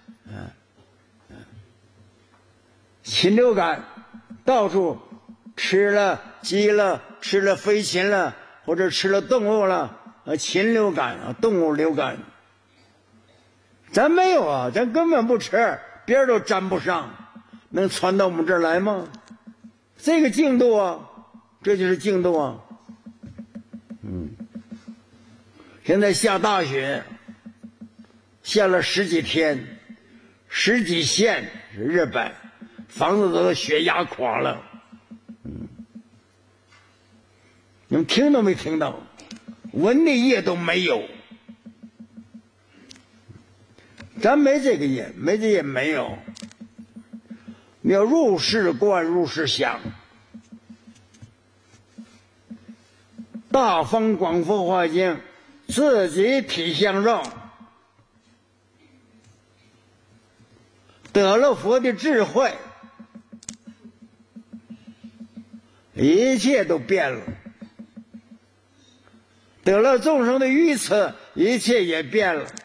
禽流感到处吃了鸡了，吃了飞禽了，或者吃了动物了，禽流感啊，动物流感，咱没有啊，咱根本不吃，别人都沾不上，能传到我们这儿来吗？这个净度啊，这就是净度啊。现在下大雪，下了10几天，10几县是日本，房子都雪压垮了。你们听都没听到，闻的业都没有。咱没这个业，没这业没有。你要入世观，入世想。大方广佛华经，自己体相肉，得了佛的智慧，一切都变了。得了众生的愚痴，一切也变了。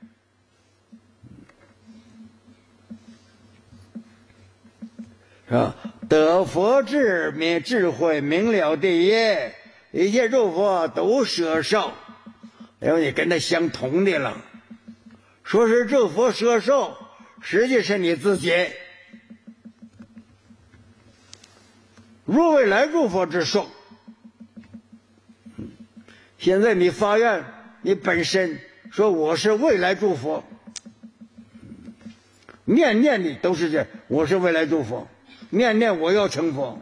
是吧？得佛智慧明了第一，一切诸佛都摄受，因为你跟他相同的了。说是诸佛摄受，实际是你自己。如未来诸佛之受。现在你发愿，你本身说我是未来诸佛，念念的都是这，我是未来诸佛，念念我要成佛。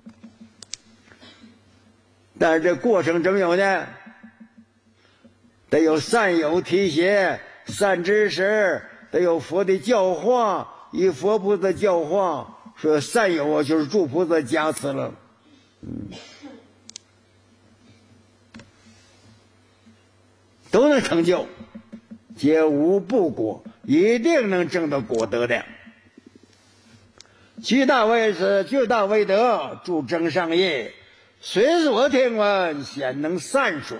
但是这过程怎么有呢？得有善友提携，善知识，得有佛的教化，以佛菩萨教化，说善友啊，就是诸菩萨加持了。都能成就，皆无不果，一定能证到果德的。巨大为师，巨大为德，助增上业，随所听闻，显能善说。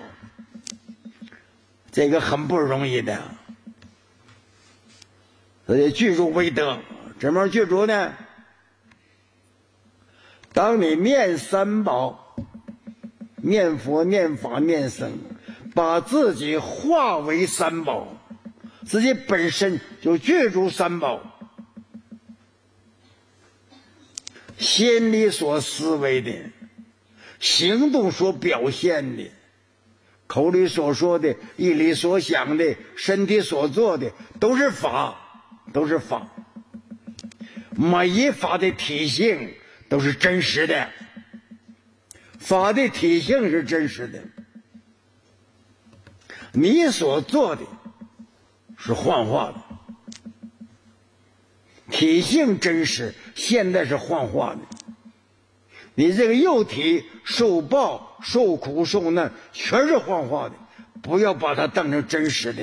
这个很不容易的，所以具足为德。怎么具足呢？当你念三宝，念佛、念法、念僧，把自己化为三宝，自己本身就具足三宝，心里所思维的，行动所表现的，口里所说的，意里所想的，身体所做的，都是法，都是法。每一法的体性都是真实的，法的体性是真实的，你所做的是幻化的，体性真实，现在是幻化的。你这个幼体受报、受苦、受难，全是幻化的，不要把它当成真实的。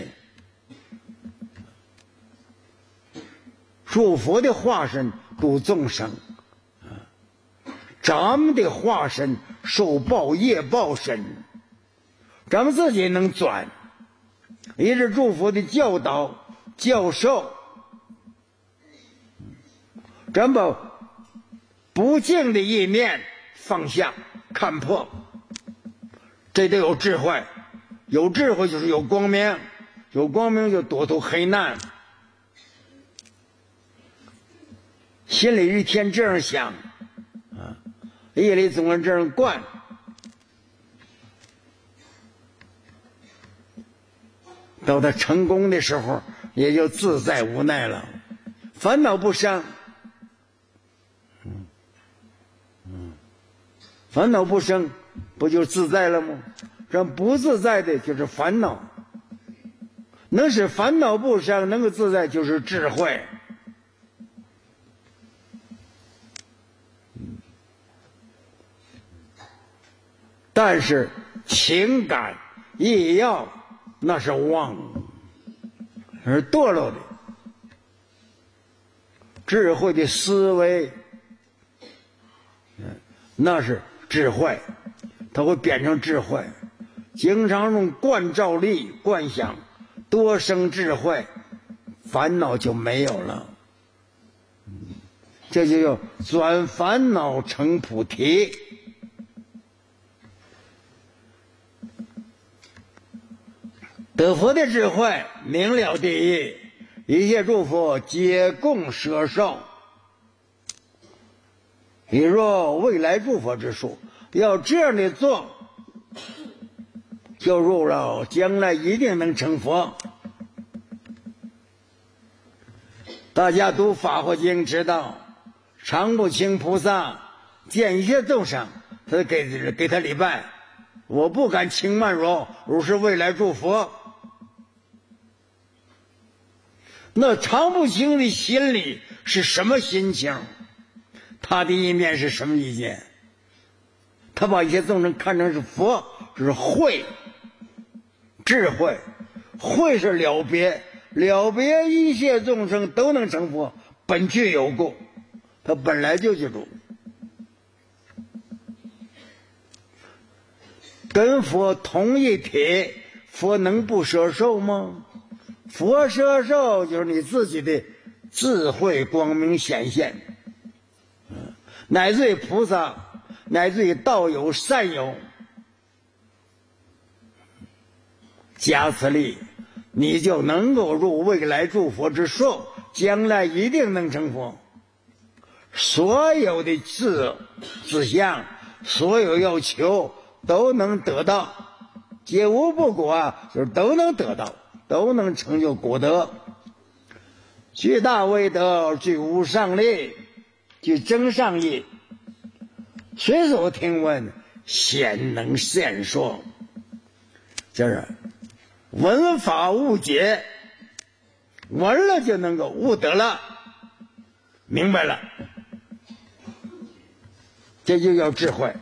诸佛的化身度众生，咱们的化身受报业报身，咱们自己能转，也是诸佛的教导教授，咱们把不净的意念放下，看破，这得有智慧。有智慧就是有光明，有光明就躲脱黑暗。心里一天这样想，夜里总是这样灌，到他成功的时候，也就自在无奈了，烦恼不生。烦恼不生，不就自在了吗？这不自在的就是烦恼。 能使烦恼不生，能够自在，就是智慧。但是情感意要那是妄，是堕落的。智慧的思维那是智慧，它会变成智慧。经常用观照力观想，多生智慧，烦恼就没有了。这就叫转烦恼成菩提。得佛的智慧明了第一，一切诸佛皆共摄受。你若未来诸佛之术，要这样的做，就入了将来一定能成佛。大家读法华经知道，常不轻菩萨见一切众生，他给他礼拜，我不敢轻慢汝，汝是未来诸佛。那常不轻的心里是什么心情？他的一面是什么意见？他把一切众生看成是佛，是慧，智慧，慧是了别，了别一切众生都能成佛，本具有故，他本来就具足。跟佛同一体，佛能不摄受吗？佛摄受就是你自己的智慧光明显现，乃至于菩萨，乃至于道友善友加持力，你就能够入未来诸佛之数，将来一定能成佛。所有的志向，所有要求都能得到，皆无不果，就是都能得到，都能成就果德。具大威德，具无上力，具增上义，随所听闻，显能现说。就是闻法悟解，闻了就能够悟得了，明白了，这就叫智慧。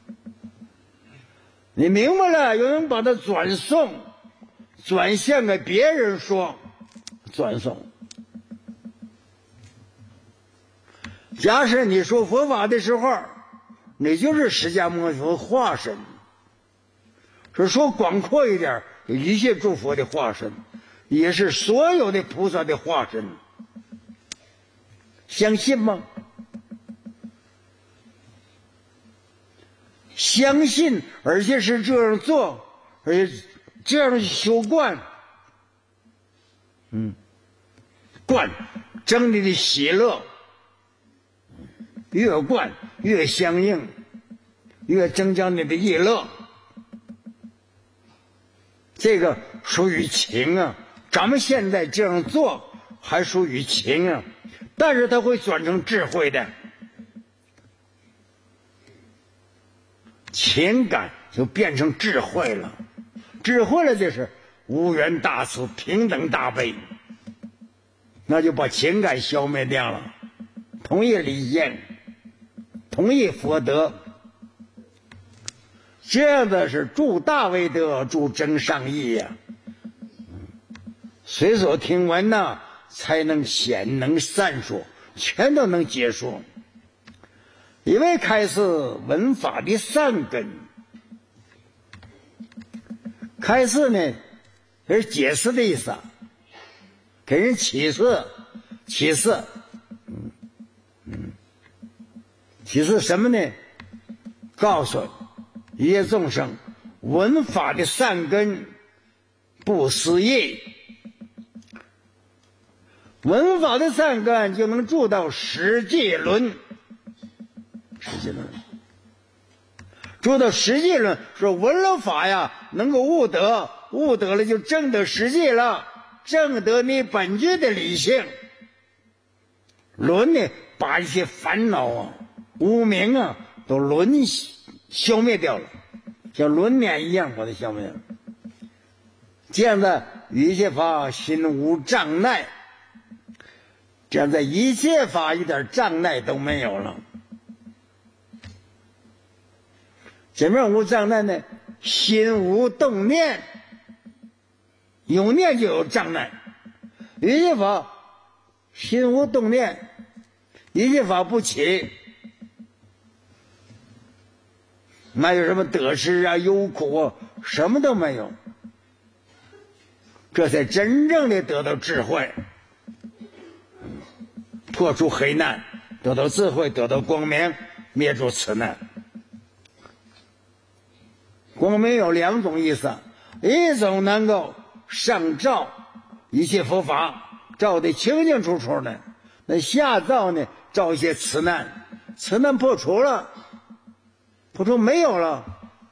你明白了，有人把它转送，转向给别人说，转送。假使你说佛法的时候，你就是释迦牟尼佛化身，说广阔一点，一切诸佛的化身，也是所有的菩萨的化身，相信吗？相信，而且是这样做，而且这样修观，观整理的喜乐，越观越相应，越增加你的意乐。这个属于情啊，咱们现在这样做还属于情啊，但是它会转成智慧的。情感就变成智慧了，智慧了就是无缘大慈，平等大悲，那就把情感消灭掉了，同意理见，同意佛德，这样的是助大威德，助增上义呀。随所听闻呢，才能显能善说，全都能解说。因为开示闻法的善根，开示呢是解释的意思，给人启示，启示什么呢？告诉一切众生闻法的善根不思议，闻法的善根就能住到十界轮。住到实际论，说闻了法呀，能够悟得，悟得了就证得实际了，证得你本具的理性。轮呢，把一些烦恼啊、无明啊，都轮消灭掉了，像轮碾一样把它消灭了。这样的一切法心无障碍，这样在一切法一点障碍都没有了。怎么样无障碍呢？心无动念，有念就有障碍。一切法心无动念，一切法不起，哪有什么得失啊、忧苦啊，什么都没有。这才真正的得到智慧，破除黑暗，得到智慧，得到光明，灭除此难。光明有两种意思，一种能够上照一切佛法，照得清清楚楚的；那下照呢，照一些此难，此难破除了，破除没有了。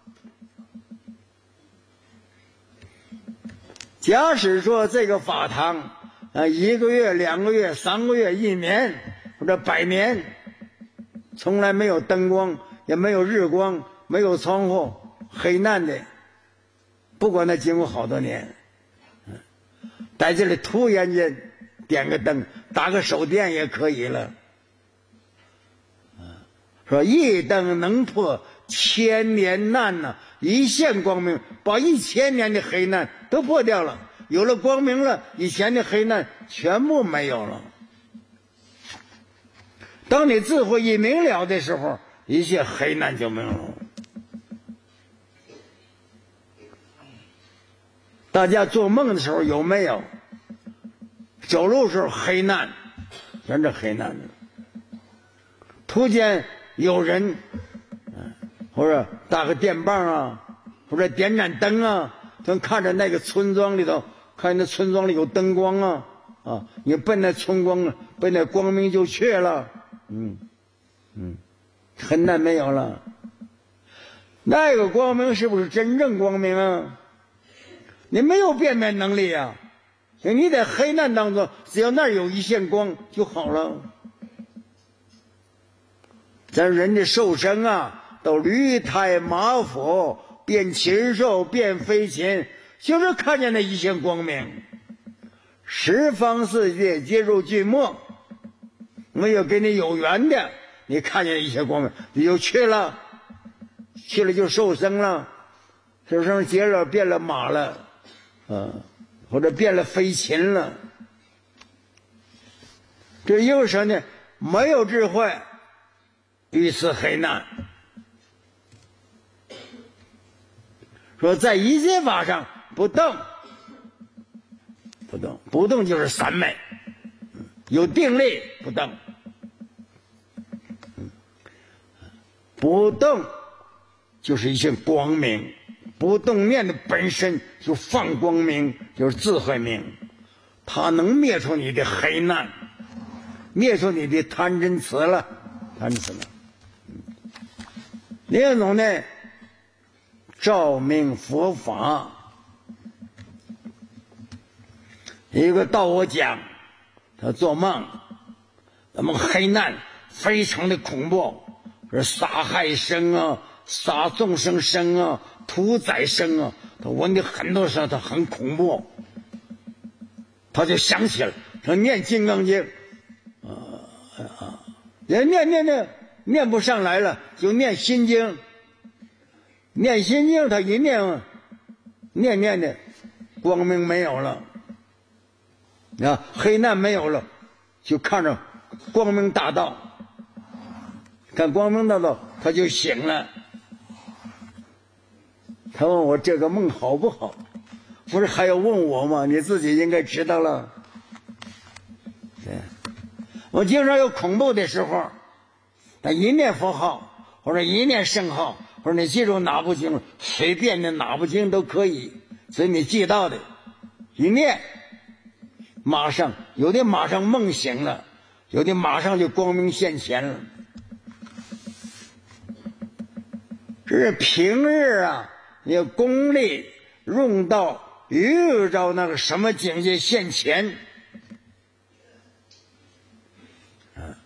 假使说这个法堂1个月、2个月、3个月、1年或者100年，从来没有灯光，也没有日光，没有窗户，黑暗的，不管它经过好多年，在这里突然间点个灯，打个手电也可以了。说一灯能破千年难呐，一线光明把1000年的黑暗都破掉了，有了光明了，以前的黑暗全部没有了。当你智慧一明了的时候，一切黑暗就没有了。大家做梦的时候有没有走路的时候黑暗，全是黑暗的，突然有人或者打个电棒啊，或者点盏灯啊，就看着那个村庄里头，看那村庄里有灯光啊，你奔那春光，奔那光明就去了，黑暗没有了。那个光明是不是真正光明啊？你没有辨别能力啊，你在黑暗当中，只要那儿有一线光就好了。咱人的受生啊，都驴胎马腹，变禽兽，变飞禽，就是看见那一线光明。十方世界皆如巨墨，没有跟你有缘的，你看见一线光明，你就去了，去了就受生了，受生结了变了马了，或者变了飞禽了。这又说呢，没有智慧，于是黑暗。说在一切法上不动，不动就是三昧，有定力不动，不动就是一线光明，不动念的本身就放光明，就是智慧明，它能灭除你的黑暗，灭除你的贪嗔痴了，另一种呢，照明佛法。一个道我讲，他做梦，那么黑暗非常的恐怖，是杀害生啊，杀众生生啊，屠宰生啊，他闻的很多声，他很恐怖。他就想起了，他念金刚经，念不上来了，就念心经。念心经，他一念的光明没有了，黑暗没有了，就看着光明大道，看光明大道，他就醒了。他问我这个梦好不好？不是还要问我吗？你自己应该知道了。对，我经常有恐怖的时候，他一念佛号或者一念圣号，或者你记住哪部经，随便的哪部经都可以，所以你记到的一念，马上有的马上梦醒了，有的马上就光明现前了。这是平日啊，你功力用到遇着那个什么境界现前，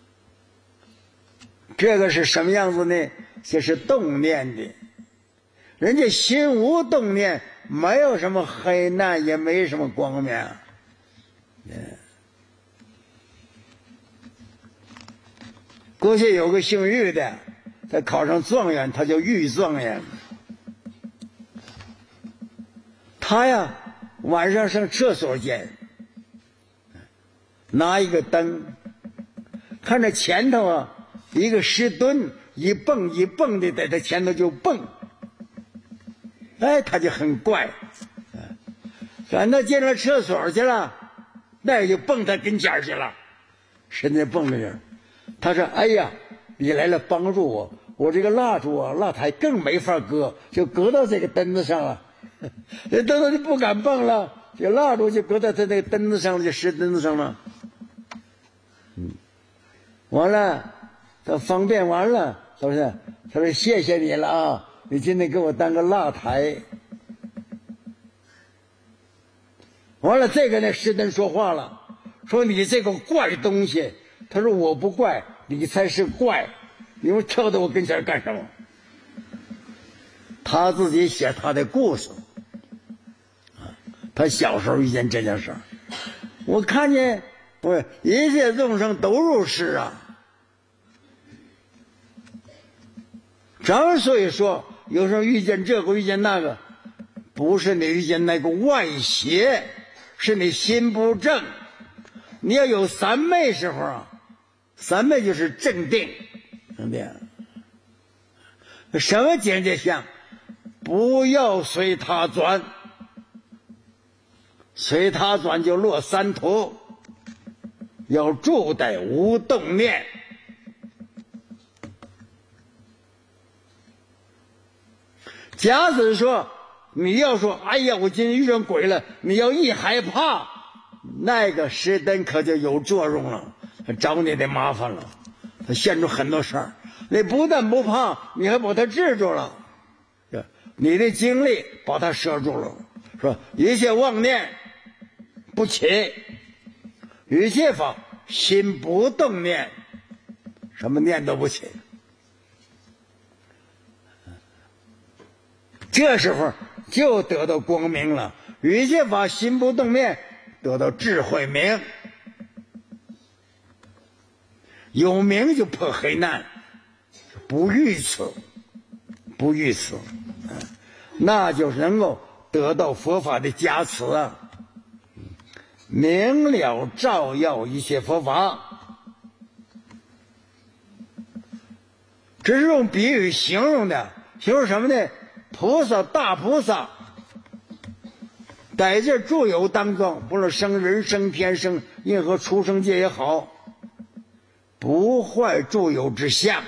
这个是什么样子呢？这是动念的。 人家心无动念，没有什么黑暗，也没什么光明。过去有个姓玉的，他考上状元，他叫玉状元。他呀，晚上上厕所间，拿一个灯，看着前头啊，一个石墩一蹦一蹦的在他前头就蹦，哎，他就很怪。赶到进了厕所去了，那就蹦他跟前去了，身子蹦着呢。他说：“哎呀，你来了，帮助我，我这个蜡烛啊，蜡台更没法搁，就搁到这个墩子上了。这墩子就不敢蹦了，这蜡烛就搁到他那个墩子上了，就石墩子上了。完了，他方便完了，是不是？他说谢谢你了啊，你今天给我当个蜡台。完了，这个那石墩说话了，说你这个怪东西。他说我不怪，你才是怪，你们跳到我跟前干什么？他自己写他的故事，他小时候遇见这件事儿，我看见不是一切众生都如是啊。之所以说有时候遇见这个遇见那个，不是你遇见那个外邪，是你心不正。你要有三昧时候啊，三昧就是正定，正定。什么境界相？不要随他转，随他转就落三途，要住在无动念。假使说你要说哎呀我今天遇上鬼了，你要一害怕，那个石灯可就有作用了，找你的麻烦了，他现出很多事儿。你不但不怕，你还把它制住了，你的精力把它摄住了，说一切妄念不起，一切法心不动念，什么念都不起。这时候就得到光明了，一切法心不动念，得到智慧明。有明就破黑暗，不遇此，不遇此，那就能够得到佛法的加持啊！明了照耀一切佛法，这是用比喻形容的，形容什么呢？菩萨，大菩萨在这诸有当中，不论生人生天生，任何出生界也好，不坏诸有之相，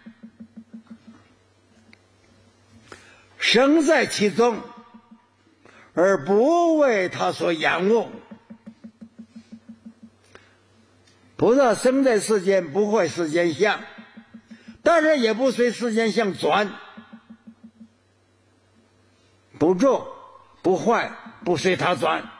生在其中，而不为他所仰恶。菩萨生在世间，不坏世间相，但是也不随世间相转，不住不坏，不随他转，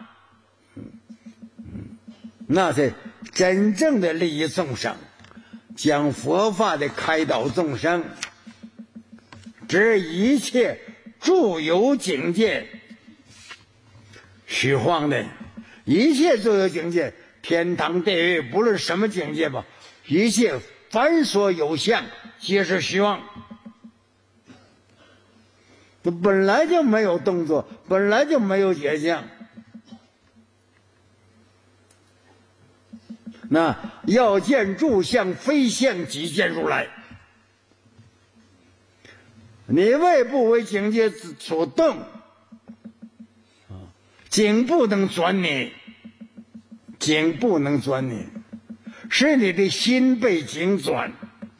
那是真正的利益众生，将佛法的开导众生，指一切诸有境界，虚幻的一切诸有境界，天堂地狱，不论什么境界吧，一切凡所有相，皆是虚妄。本来就没有动作，本来就没有觉相。那要见诸相非相，即见如来。你为不为境界所动，境不能转你，境不能转你，是你的心被境转。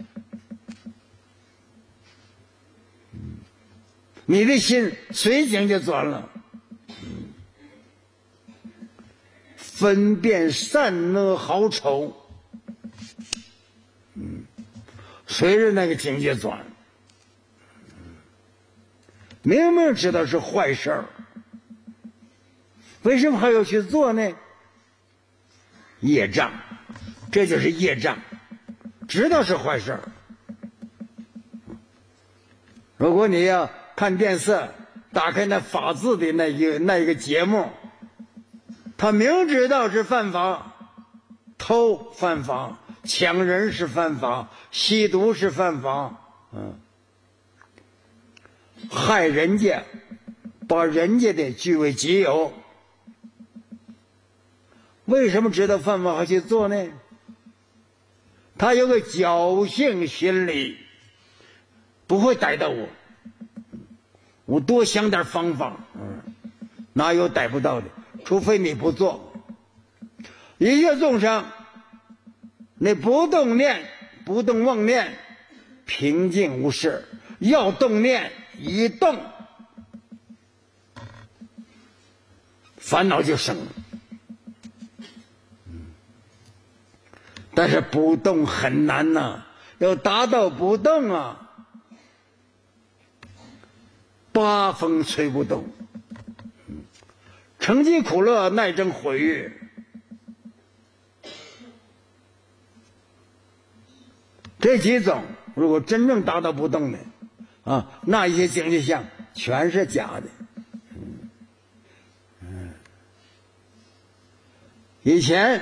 你的心随境就转了，分辨善恶好丑，随着那个境界转，明明知道是坏事儿，为什么还要去做呢？业障，这就是业障，知道是坏事儿。如果你要看电视，打开那法制的那一个节目，他明知道是犯法，偷犯法，抢人是犯法，吸毒是犯法，害人家，把人家的据为己有。为什么知道犯法还去做呢？他有个侥幸心理，不会逮到我，我多想点方法，哪有逮不到的？除非你不做。一切众生，你不动念，不动妄念，平静无事；要动念，一动，烦恼就生了。但是不动很难呐，要达到不动啊，八风吹不动，成疾苦乐乃证毁誉。这几种如果真正达到不动的那一些境界相全是假的。以前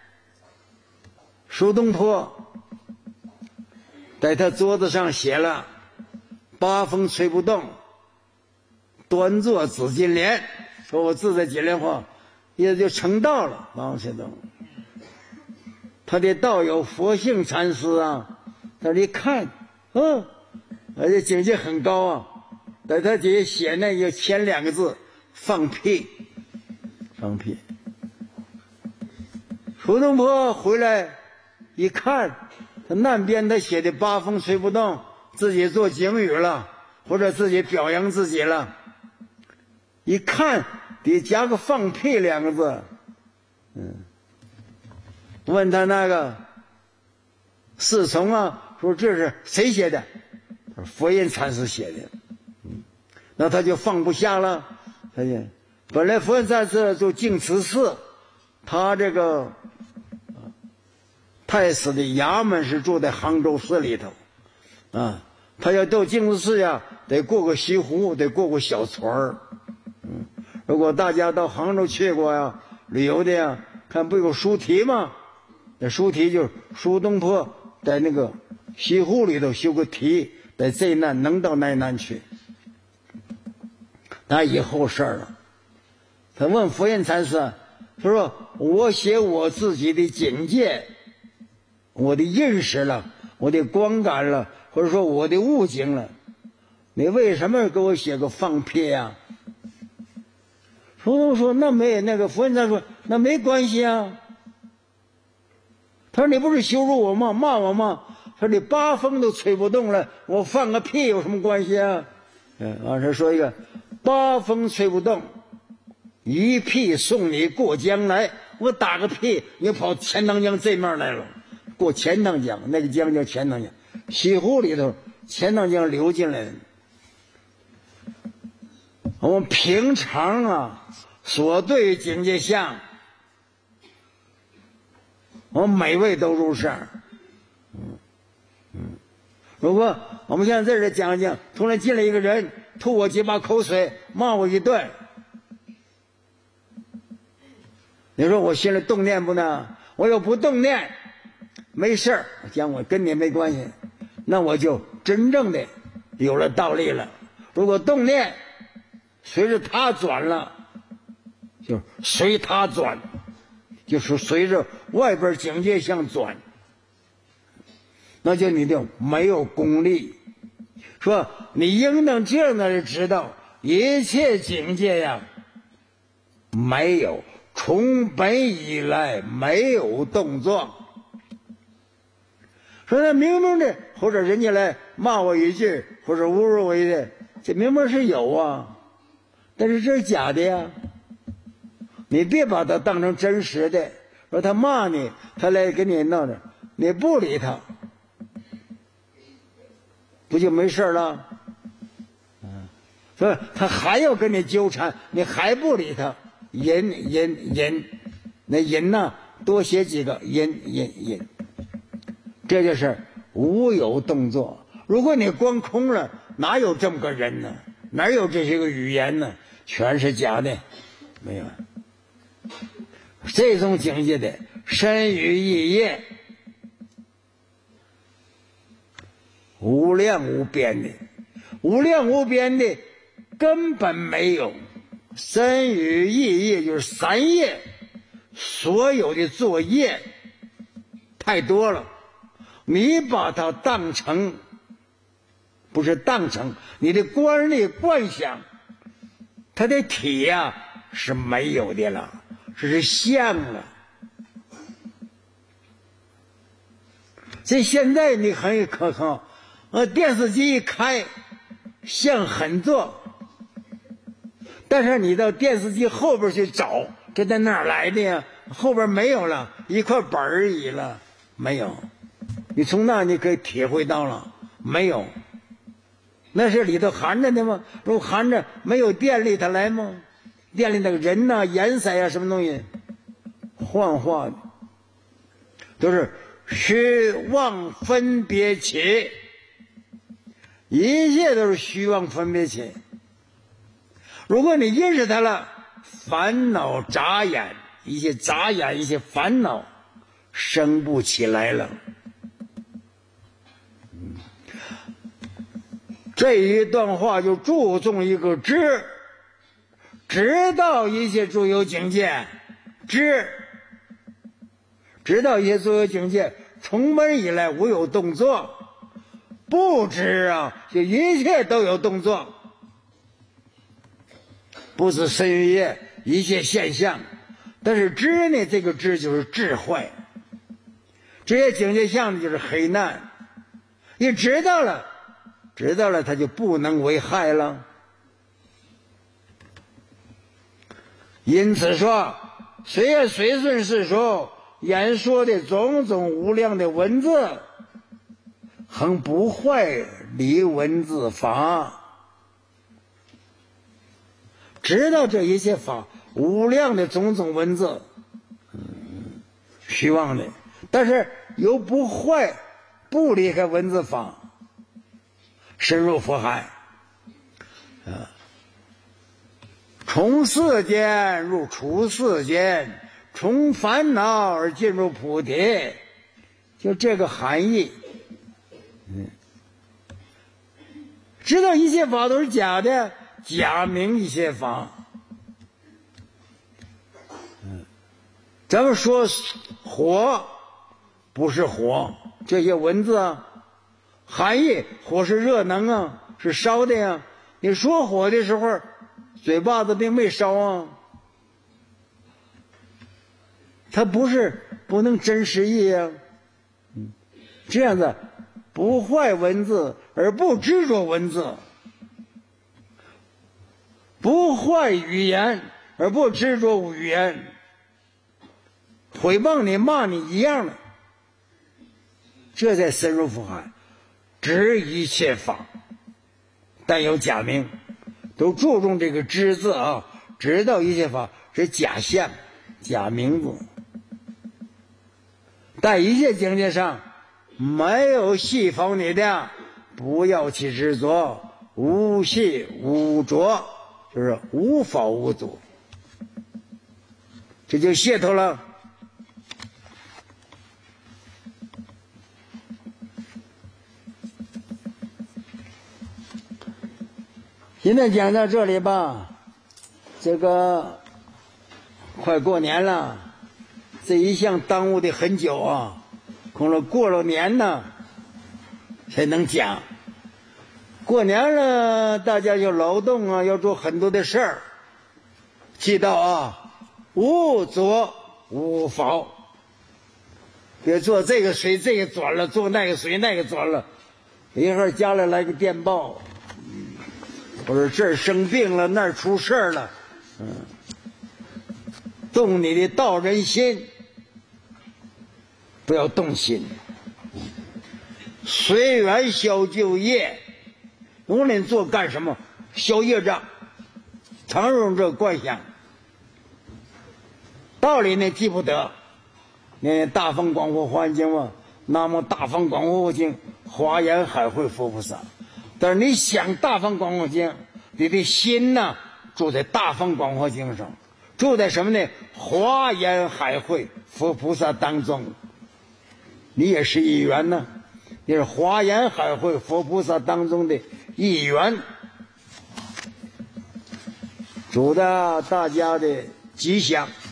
苏东坡在他桌子上写了八风吹不动，端坐紫金莲，说我自在金莲花也就成道了。八风吹不动，他的道友佛性禅师在这看而且境界很高啊，在他底下写那个前2个字放屁，放屁。苏东坡回来一看，他那边他写的八风吹不动，自己做警语了，或者自己表扬自己了，一看得加个放屁2个字。问他那个侍从说这是谁写的？佛印禅师写的。那他就放不下了。本来佛印禅师就净慈寺，他这个太师的衙门是住在杭州市里头他要到净慈寺得过个西湖，得过个小船如果大家到杭州去过旅游的看不有书题吗？那书题就是苏东坡在那个西湖里头修个题，在这难能到那难去。那以后事了。他问佛印禅师，他说我写我自己的境界，我的认识了，我的观感了，或者说我的悟境了，你为什么给我写个放屁呀？说那没那个佛印禅师说那没关系啊。他说你不是羞辱我吗？骂我吗？他说你八风都吹不动了，我放个屁有什么关系啊？他说一个八风吹不动，一屁送你过江来。我打个屁，你跑钱塘江这面来了，过钱塘江，那个江叫钱塘江，西湖里头钱塘江流进来的。我们平常所对境界相，我们每位都如是。如果我们现在在这讲讲，突然进来一个人吐我几把口水，骂我一顿，你说我心里动念不呢？我要不动念没事儿，讲我跟你没关系，那我就真正的有了道理了。如果动念随着他转了，就随他转，就是随着外边境界相转，那就你就没有功力。说你应当这样的知道，一切境界没有，从本以来没有动作。说那明明的，或者人家来骂我一句，或者侮辱我一句，这明明是有但是这是假的呀。你别把它当成真实的。说他骂你，他来给你弄的，你不理他，不就没事了？所以他还要跟你纠缠，你还不理他，引，那引多写几个引，这就是无有动作。如果你光空了，哪有这么个人呢？ 哪有这些个语言呢？全是假的，没有。这种境界的身语意业，无量无边的，无量无边的根本没有。身语意业就是三业，所有的作业太多了，你把它当成，不是当成你的观力观想，它的体呀是没有的了，这是相了。所以现在你很可靠，电视机一开，像很做，但是你到电视机后边去找，这在哪儿来的呀？后边没有了，一块板而已了，没有。你从那你可以体会到了，没有。那是里头含着的吗？如果含着，没有电力它来吗？电力那个人呐、颜色呀、什么东西，幻化的，都是虚妄分别起，一切都是虚妄分别起。如果你认识它了，烦恼杂眼，一些杂眼，一些烦恼生不起来了。这一段话就注重一个知，知道一切诸有境界，知道一切诸有境界，从本以来无有动作，不知啊，就一切都有动作，不是身语业一切现象。但是知呢，这个知就是智慧，这些境界相就是黑暗。你知道了，它就不能为害了。因此说，虽然随顺世俗演说的种种无量的文字，恒不坏离文字法。知道这一切法无量的种种文字，虚妄的，但是又不坏，不离开文字法，深入佛海，从世间入出世间，从烦恼而进入菩提，就这个含义。知道一切法都是假的，假名一切法。咱们说火不是火，这些文字啊，含义火是热能啊，是烧的呀。你说火的时候，嘴巴子并没烧啊，它不是不能真实义呀。这样子不坏文字而不执着文字，不坏语言而不执着语言，诽谤你骂你一样的，这才深入佛海，知一切法，但有假名，都注重这个知字啊，知道一切法是假象、假名字，在一切境界上没有系否你的，不要去执着，无系无着，就是无法无着，这就解脱了。现在讲到这里吧，这个快过年了，这一项耽误的很久啊，可能过了年呢才能讲。过年了，大家要劳动啊，要做很多的事儿。记到啊，无作无否，别做这个水这个转了，做那个水那个转了，一会儿家里来个电报，或者这儿生病了，那儿出事儿了，动你的道人心，不要动心，随缘消旧业，无论做干什么，消业障，常用这观想。道理呢记不得，那大放广佛华严经嘛，南无大放广佛经，华严海会佛菩萨。但是你想大放广佛经， 你的心呢，住在大放光佛经上，住在什么呢？华严海会佛菩萨当中，你也是一员呢，你是华严海会佛菩萨当中的一员。祝大家的吉祥。